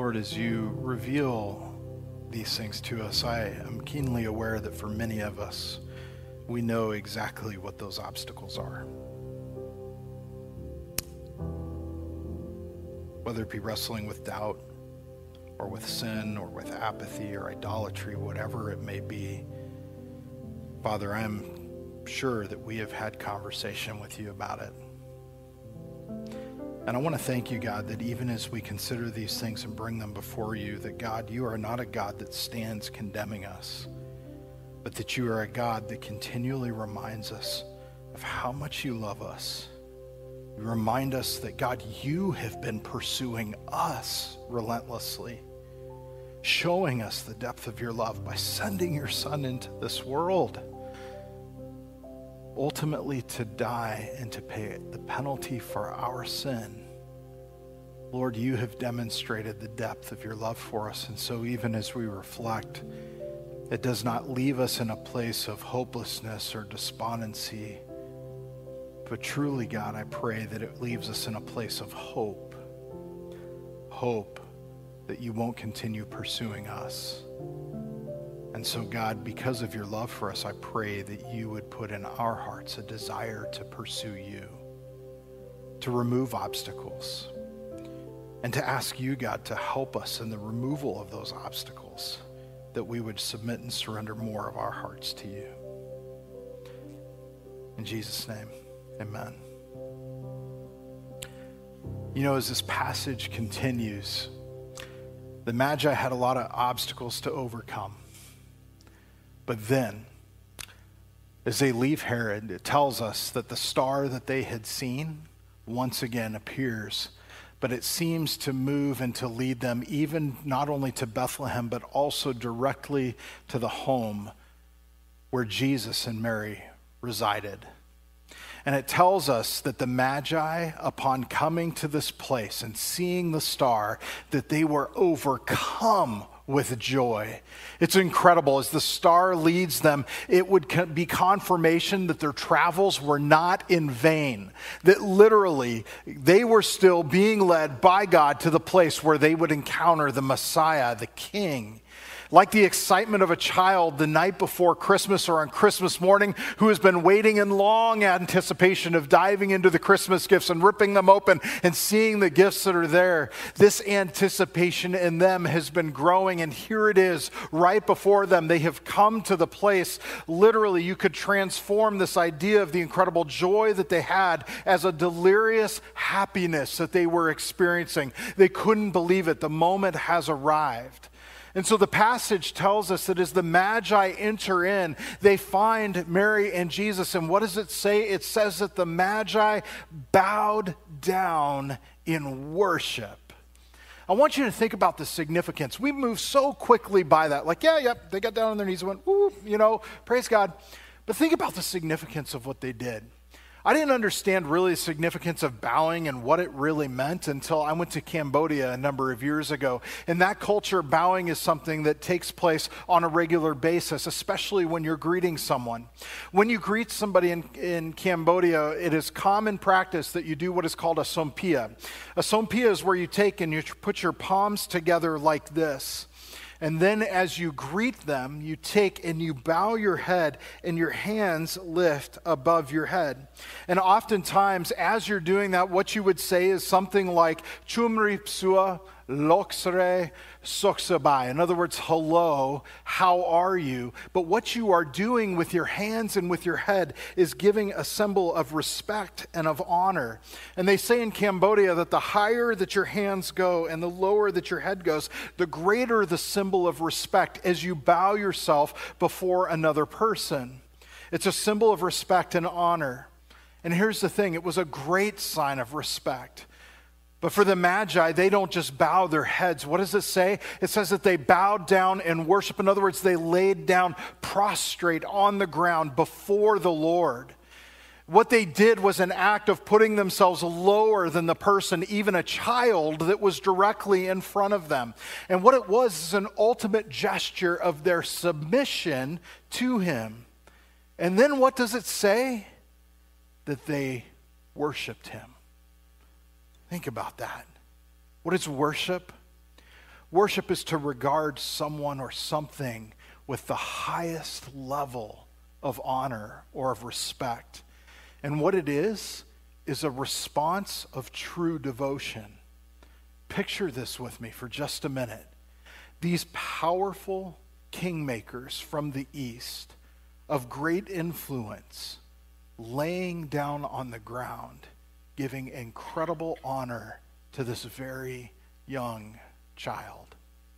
Lord, as you reveal these things to us, I am keenly aware that for many of us, we know exactly what those obstacles are. Whether it be wrestling with doubt, or with sin, or with apathy, or idolatry, whatever it may be. Father, I'm sure that we have had conversation with you about it. And I want to thank you, God, that even as we consider these things and bring them before you, that God, you are not a God that stands condemning us, but that you are a God that continually reminds us of how much you love us. You remind us that, God, you have been pursuing us relentlessly, showing us the depth of your love by sending your Son into this world, ultimately to die and to pay the penalty for our sin. Lord, you have demonstrated the depth of your love for us, and so even as we reflect, it does not leave us in a place of hopelessness or despondency, but truly, God, I pray that it leaves us in a place of hope. Hope that you won't continue pursuing us. And so, God, because of your love for us, I pray that you would put in our hearts a desire to pursue you, to remove obstacles, and to ask you, God, to help us in the removal of those obstacles, that we would submit and surrender more of our hearts to you. In Jesus' name, amen. You know, as this passage continues, the Magi had a lot of obstacles to overcome. But then, as they leave Herod, it tells us that the star that they had seen once again appears, but it seems to move and to lead them even not only to Bethlehem, but also directly to the home where Jesus and Mary resided. And it tells us that the Magi, upon coming to this place and seeing the star, that they were overcome with joy. It's incredible. As the star leads them, it would be confirmation that their travels were not in vain. That literally, they were still being led by God to the place where they would encounter the Messiah, the King. Like the excitement of a child the night before Christmas or on Christmas morning who has been waiting in long anticipation of diving into the Christmas gifts and ripping them open and seeing the gifts that are there. This anticipation in them has been growing, and here it is right before them. They have come to the place, literally you could transform this idea of the incredible joy that they had as a delirious happiness that they were experiencing. They couldn't believe it. The moment has arrived. And so the passage tells us that as the Magi enter in, they find Mary and Jesus. And what does it say? It says that the Magi bowed down in worship. I want you to think about the significance. We move so quickly by that. Like, they got down on their knees and went, ooh, praise God. But think about the significance of what they did. I didn't understand really the significance of bowing and what it really meant until I went to Cambodia a number of years ago. In that culture, bowing is something that takes place on a regular basis, especially when you're greeting someone. When you greet somebody in Cambodia, it is common practice that you do what is called a sompia. A sompia is where you take and you put your palms together like this. And then as you greet them, you take and you bow your head and your hands lift above your head. And oftentimes, as you're doing that, what you would say is something like, Chumri psua loksre soksabai. In other words, hello, how are you? But what you are doing with your hands and with your head is giving a symbol of respect and of honor. And they say in Cambodia that the higher that your hands go and the lower that your head goes, the greater the symbol of respect as you bow yourself before another person. It's a symbol of respect and honor. And here's the thing, it was a great sign of respect. But for the Magi, they don't just bow their heads. What does it say? It says that they bowed down in worship. In other words, they laid down prostrate on the ground before the Lord. What they did was an act of putting themselves lower than the person, even a child that was directly in front of them. And what it was is an ultimate gesture of their submission to him. And then what does it say? That they worshiped him. Think about that. What is worship? Worship is to regard someone or something with the highest level of honor or of respect. And what it is a response of true devotion. Picture this with me for just a minute. These powerful kingmakers from the East of great influence laying down on the ground, giving incredible honor to this very young child.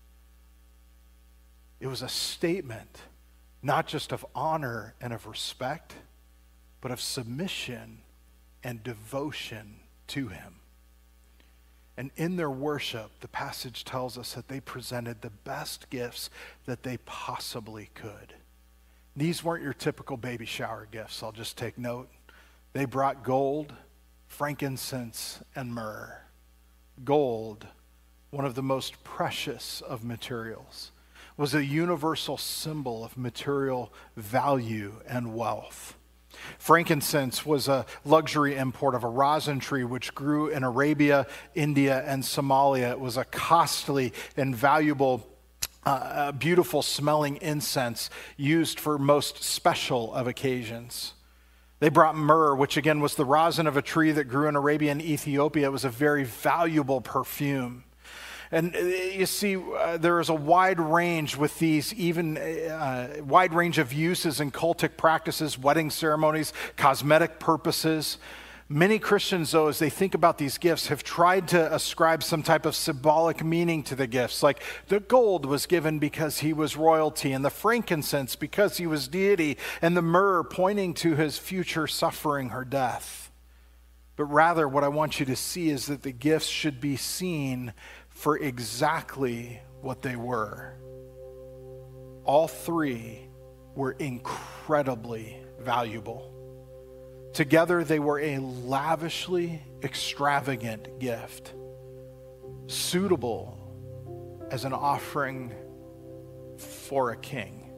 It was a statement not just of honor and of respect, but of submission and devotion to him. And in their worship, the passage tells us that they presented the best gifts that they possibly could. These weren't your typical baby shower gifts, I'll just take note. They brought gold, frankincense, and myrrh. Gold, one of the most precious of materials, was a universal symbol of material value and wealth. Frankincense was a luxury import of a rosin tree which grew in Arabia, India, and Somalia. It was a costly and valuable, beautiful smelling incense used for most special of occasions. They brought myrrh, which again was the rosin of a tree that grew in Arabia and Ethiopia. It was a very valuable perfume. And you see, there is a wide range with these, even wide range of uses in cultic practices, wedding ceremonies, cosmetic purposes. Many Christians, though, as they think about these gifts, have tried to ascribe some type of symbolic meaning to the gifts. Like the gold was given because he was royalty, and the frankincense because he was deity, and the myrrh pointing to his future suffering or death. But rather, what I want you to see is that the gifts should be seen for exactly what they were. All three were incredibly valuable. Together, they were a lavishly extravagant gift, suitable as an offering for a king.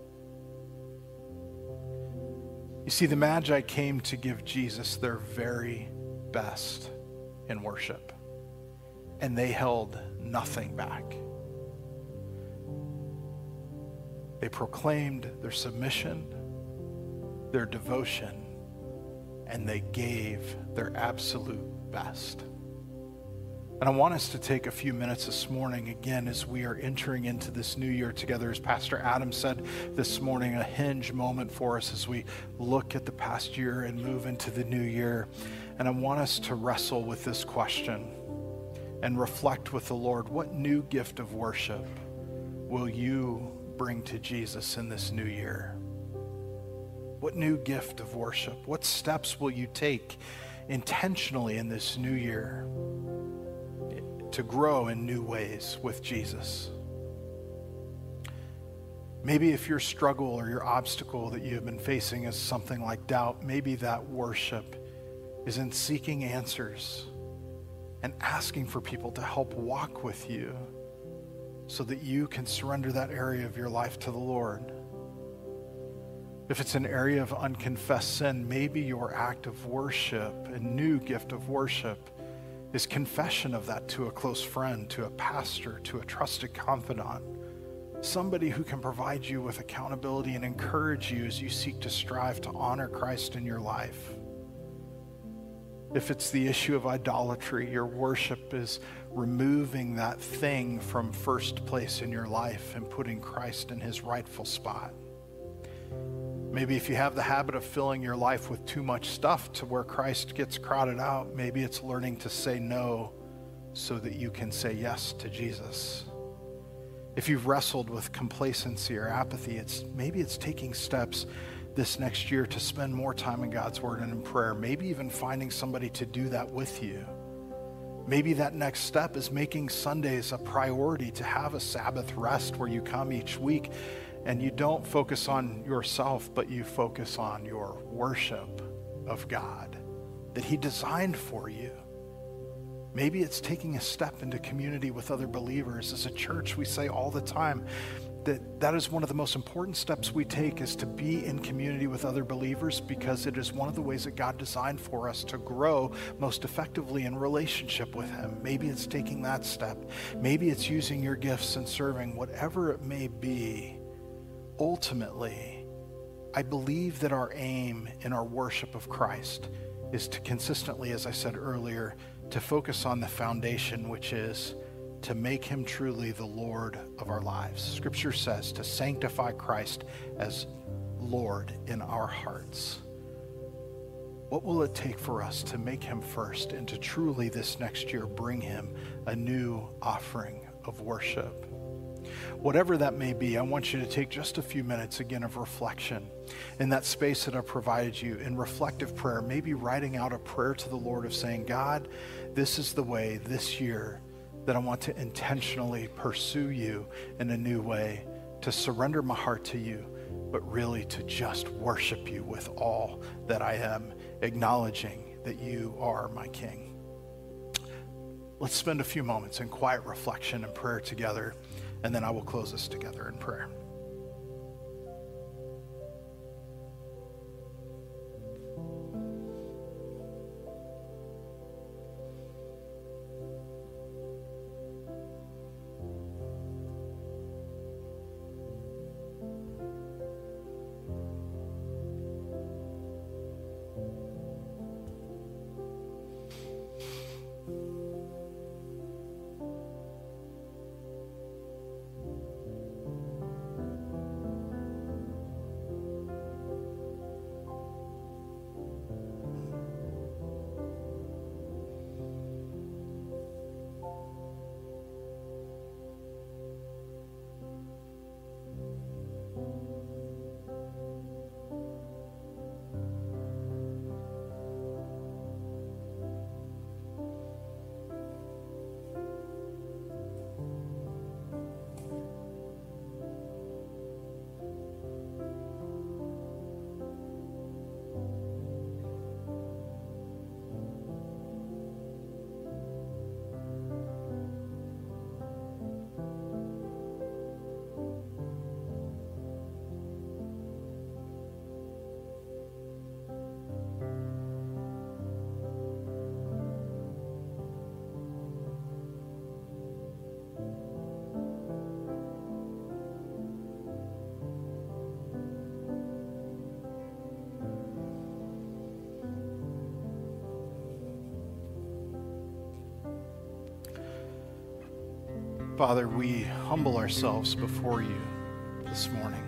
You see, the Magi came to give Jesus their very best in worship, and they held nothing back. They proclaimed their submission, their devotion, and they gave their absolute best. And I want us to take a few minutes this morning, again, as we are entering into this new year together. As Pastor Adam said this morning, a hinge moment for us as we look at the past year and move into the new year. And I want us to wrestle with this question and reflect with the Lord. What new gift of worship will you bring to Jesus in this new year? What new gift of worship? What steps will you take intentionally in this new year to grow in new ways with Jesus? Maybe if your struggle or your obstacle that you have been facing is something like doubt, maybe that worship is in seeking answers and asking for people to help walk with you so that you can surrender that area of your life to the Lord. If it's an area of unconfessed sin, maybe your act of worship, a new gift of worship, is confession of that to a close friend, to a pastor, to a trusted confidant, somebody who can provide you with accountability and encourage you as you seek to strive to honor Christ in your life. If it's the issue of idolatry, your worship is removing that thing from first place in your life and putting Christ in his rightful spot. Maybe if you have the habit of filling your life with too much stuff to where Christ gets crowded out, maybe it's learning to say no so that you can say yes to Jesus. If you've wrestled with complacency or apathy, maybe it's taking steps this next year to spend more time in God's word and in prayer, maybe even finding somebody to do that with you. Maybe that next step is making Sundays a priority, to have a Sabbath rest where you come each week and you don't focus on yourself, but you focus on your worship of God that he designed for you. Maybe it's taking a step into community with other believers. As a church, we say all the time that is one of the most important steps we take, is to be in community with other believers, because it is one of the ways that God designed for us to grow most effectively in relationship with him. Maybe it's taking that step. Maybe it's using your gifts and serving, whatever it may be. Ultimately, I believe that our aim in our worship of Christ is to consistently, as I said earlier, to focus on the foundation, which is to make him truly the Lord of our lives. Scripture says to sanctify Christ as Lord in our hearts. What will it take for us to make him first, and to truly this next year bring him a new offering of worship? Whatever that may be, I want you to take just a few minutes again of reflection in that space that I've provided you in reflective prayer, maybe writing out a prayer to the Lord of saying, God, this is the way this year that I want to intentionally pursue you in a new way, to surrender my heart to you, but really to just worship you with all that I am, acknowledging that you are my King. Let's spend a few moments in quiet reflection and prayer together, and then I will close us together in prayer. Father, we humble ourselves before you this morning.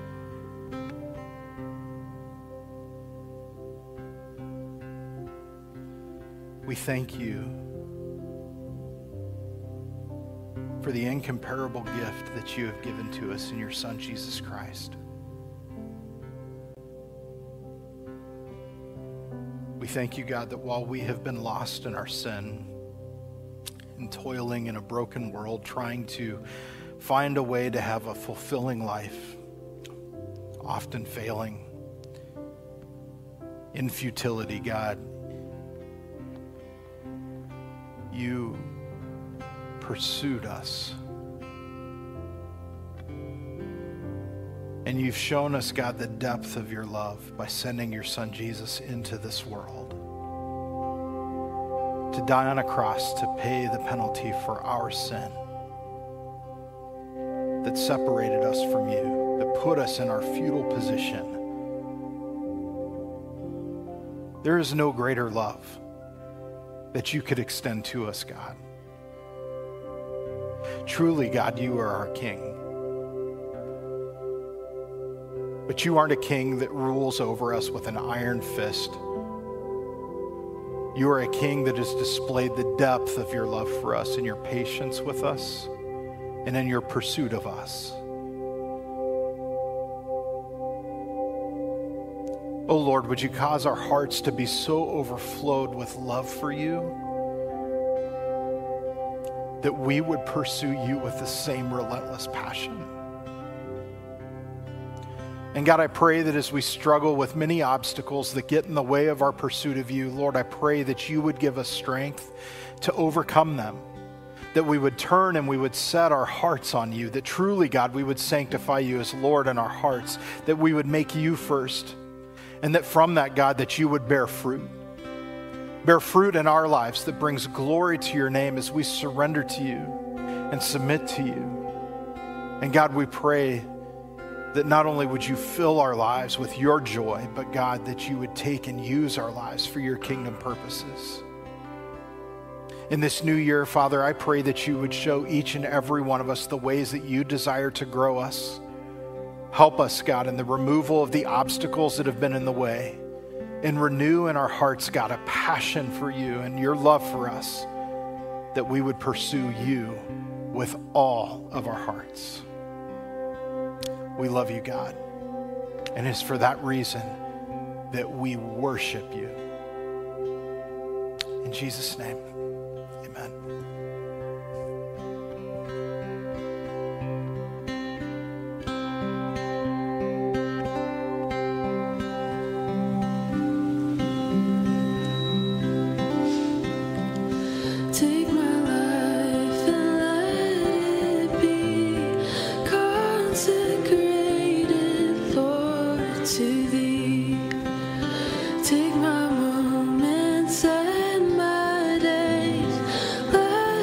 We thank you for the incomparable gift that you have given to us in your Son, Jesus Christ. We thank you, God, that while we have been lost in our sin and toiling in a broken world, trying to find a way to have a fulfilling life, often failing in futility, God, you pursued us. And you've shown us, God, the depth of your love by sending your Son Jesus into this world to die on a cross to pay the penalty for our sin that separated us from you, that put us in our futile position. There is no greater love that you could extend to us, God. Truly, God, you are our King. But you aren't a king that rules over us with an iron fist. You are a king that has displayed the depth of your love for us and your patience with us and in your pursuit of us. Oh Lord, would you cause our hearts to be so overflowed with love for you that we would pursue you with the same relentless passion. And God, I pray that as we struggle with many obstacles that get in the way of our pursuit of you, Lord, I pray that you would give us strength to overcome them, that we would turn and we would set our hearts on you, that truly, God, we would sanctify you as Lord in our hearts, that we would make you first, and that from that, God, that you would bear fruit. Bear fruit in our lives that brings glory to your name as we surrender to you and submit to you. And God, we pray that not only would you fill our lives with your joy, but God, that you would take and use our lives for your kingdom purposes. In this new year, Father, I pray that you would show each and every one of us the ways that you desire to grow us. Help us, God, in the removal of the obstacles that have been in the way, and renew in our hearts, God, a passion for you and your love for us, that we would pursue you with all of our hearts. We love you, God, and it's for that reason that we worship you. In Jesus' name. Amen. Take my life and let it be consecrated, Lord, to thee. Take my moments and my days, let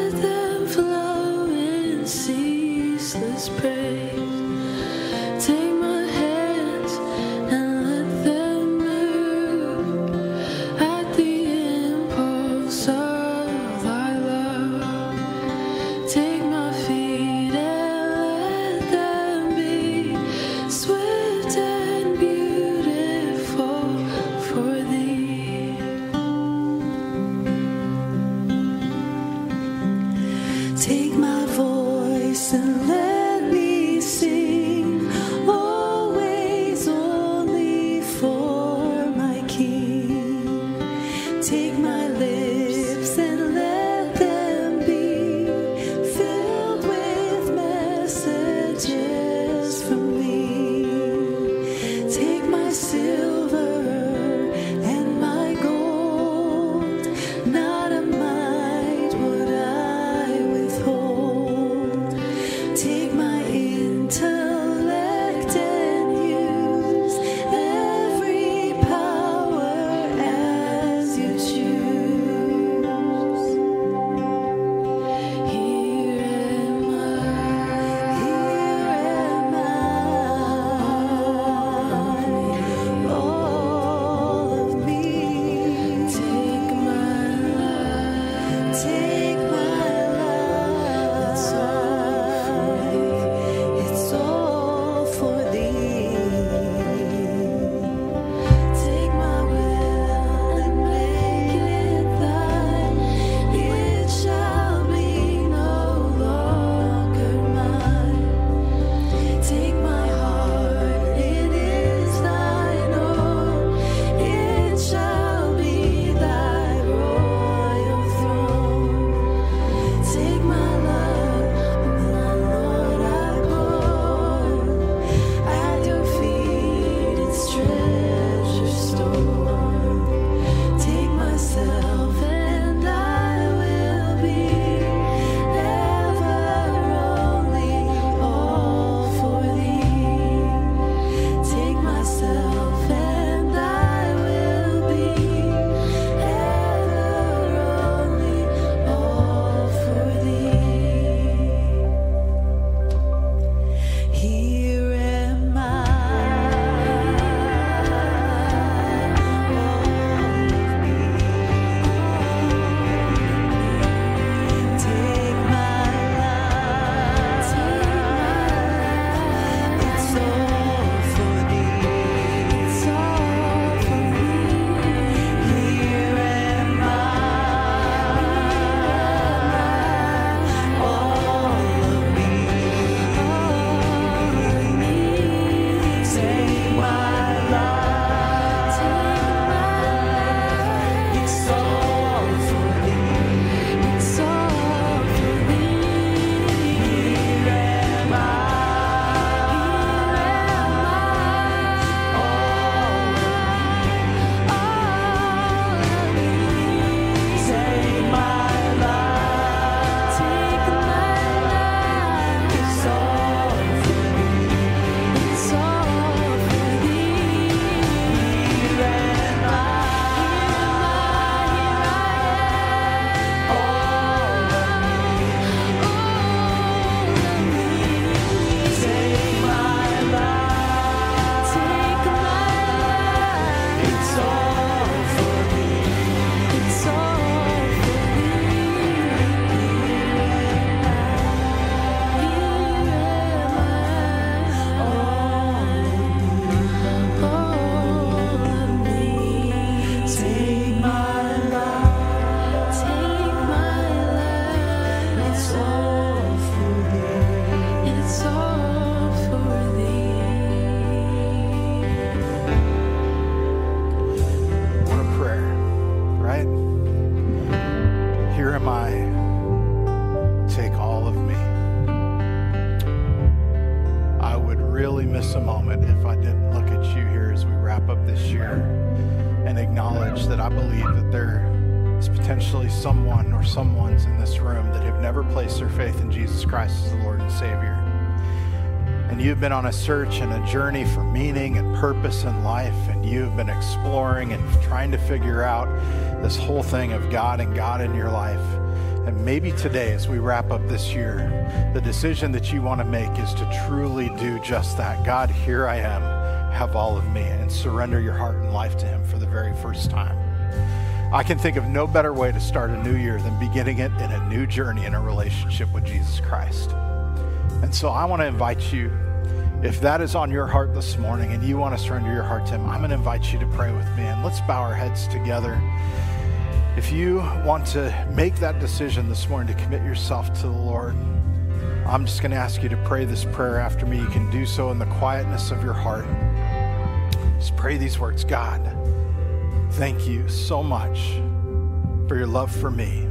acknowledge that I believe that there is potentially someone or someones in this room that have never placed their faith in Jesus Christ as the Lord and Savior. And you've been on a search and a journey for meaning and purpose in life, and you've been exploring and trying to figure out this whole thing of God and God in your life. And maybe today, as we wrap up this year, the decision that you want to make is to truly do just that. God, here I am, have all of me, and surrender your heart and life to Him for the very first time. I can think of no better way to start a new year than beginning it in a new journey in a relationship with Jesus Christ. And so I want to invite you, if that is on your heart this morning and you want to surrender your heart to Him, I'm going to invite you to pray with me, and let's bow our heads together. If you want to make that decision this morning to commit yourself to the Lord, I'm just going to ask you to pray this prayer after me. You can do so in the quietness of your heart. Just pray these words. God, thank you so much for your love for me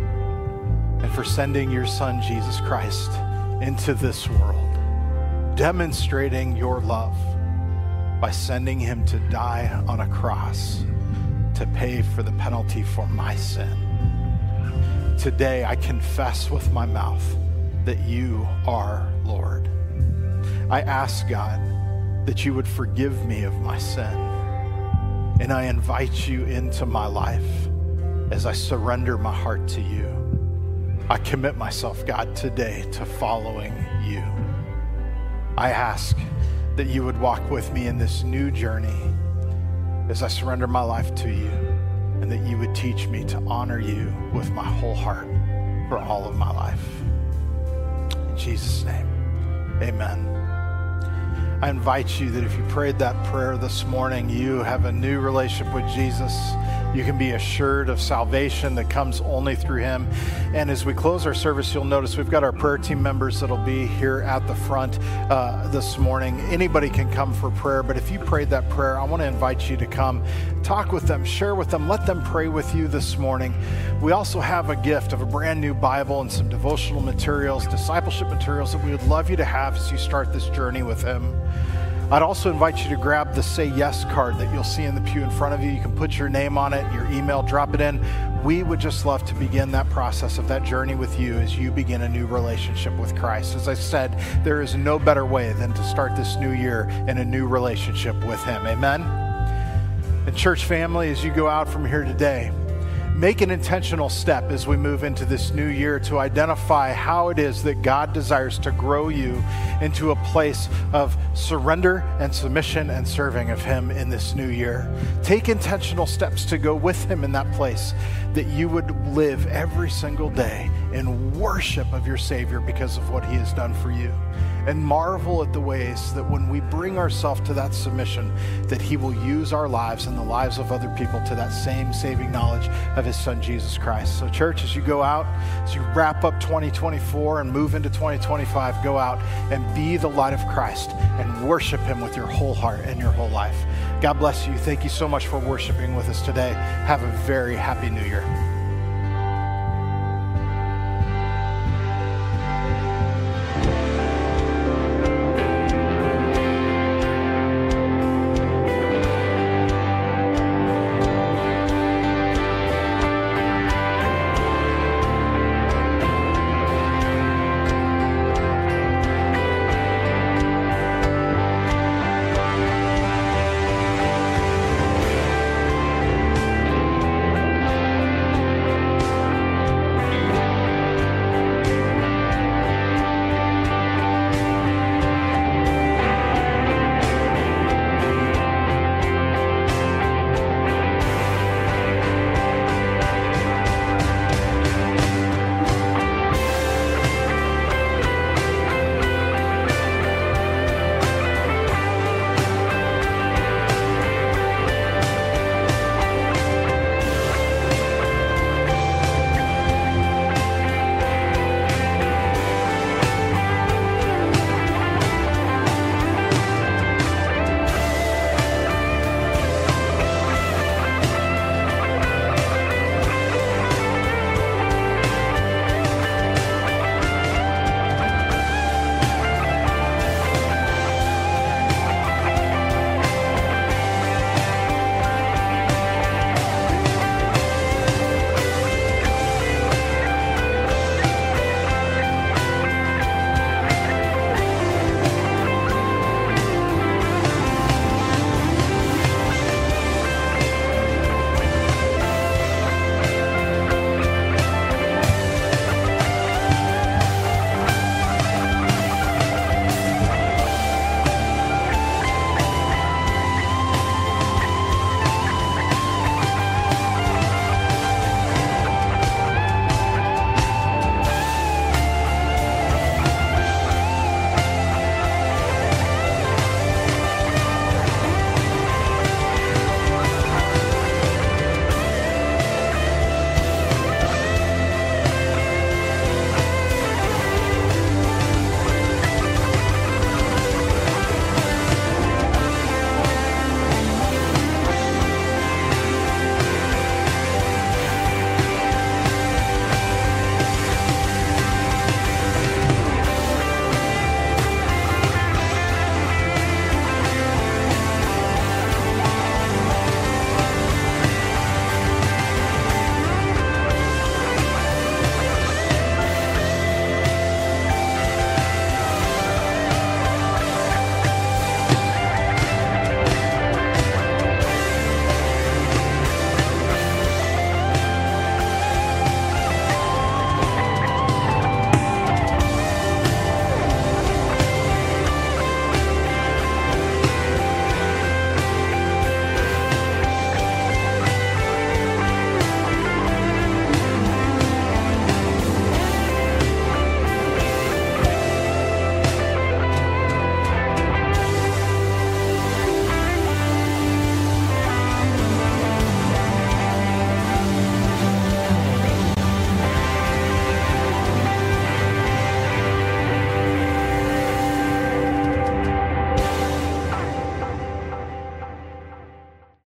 and for sending your Son, Jesus Christ, into this world, demonstrating your love by sending Him to die on a cross to pay for the penalty for my sin. Today, I confess with my mouth that you are Lord. I ask, God, that you would forgive me of my sin, and I invite you into my life as I surrender my heart to you. I commit myself, God, today to following you. I ask that you would walk with me in this new journey as I surrender my life to you, and that you would teach me to honor you with my whole heart for all of my life. In Jesus' name, amen. I invite you that if you prayed that prayer this morning, you have a new relationship with Jesus. You can be assured of salvation that comes only through Him. And as we close our service, you'll notice we've got our prayer team members that'll be here at the front this morning. Anybody can come for prayer, but if you prayed that prayer, I want to invite you to come, talk with them, share with them, let them pray with you this morning. We also have a gift of a brand new Bible and some devotional materials, discipleship materials that we would love you to have as you start this journey with Him. I'd also invite you to grab the Say Yes card that you'll see in the pew in front of you. You can put your name on it, your email, drop it in. We would just love to begin that process of that journey with you as you begin a new relationship with Christ. As I said, there is no better way than to start this new year in a new relationship with Him. Amen? And church family, as you go out from here today, make an intentional step as we move into this new year to identify how it is that God desires to grow you into a place of surrender and submission and serving of Him in this new year. Take intentional steps to go with Him in that place, that you would live every single day in worship of your Savior because of what He has done for you. And marvel at the ways that when we bring ourselves to that submission, that He will use our lives and the lives of other people to that same saving knowledge of His Son, Jesus Christ. So church, as you go out, as you wrap up 2024 and move into 2025, go out and be the light of Christ and worship Him with your whole heart and your whole life. God bless you. Thank you so much for worshiping with us today. Have a very happy new year.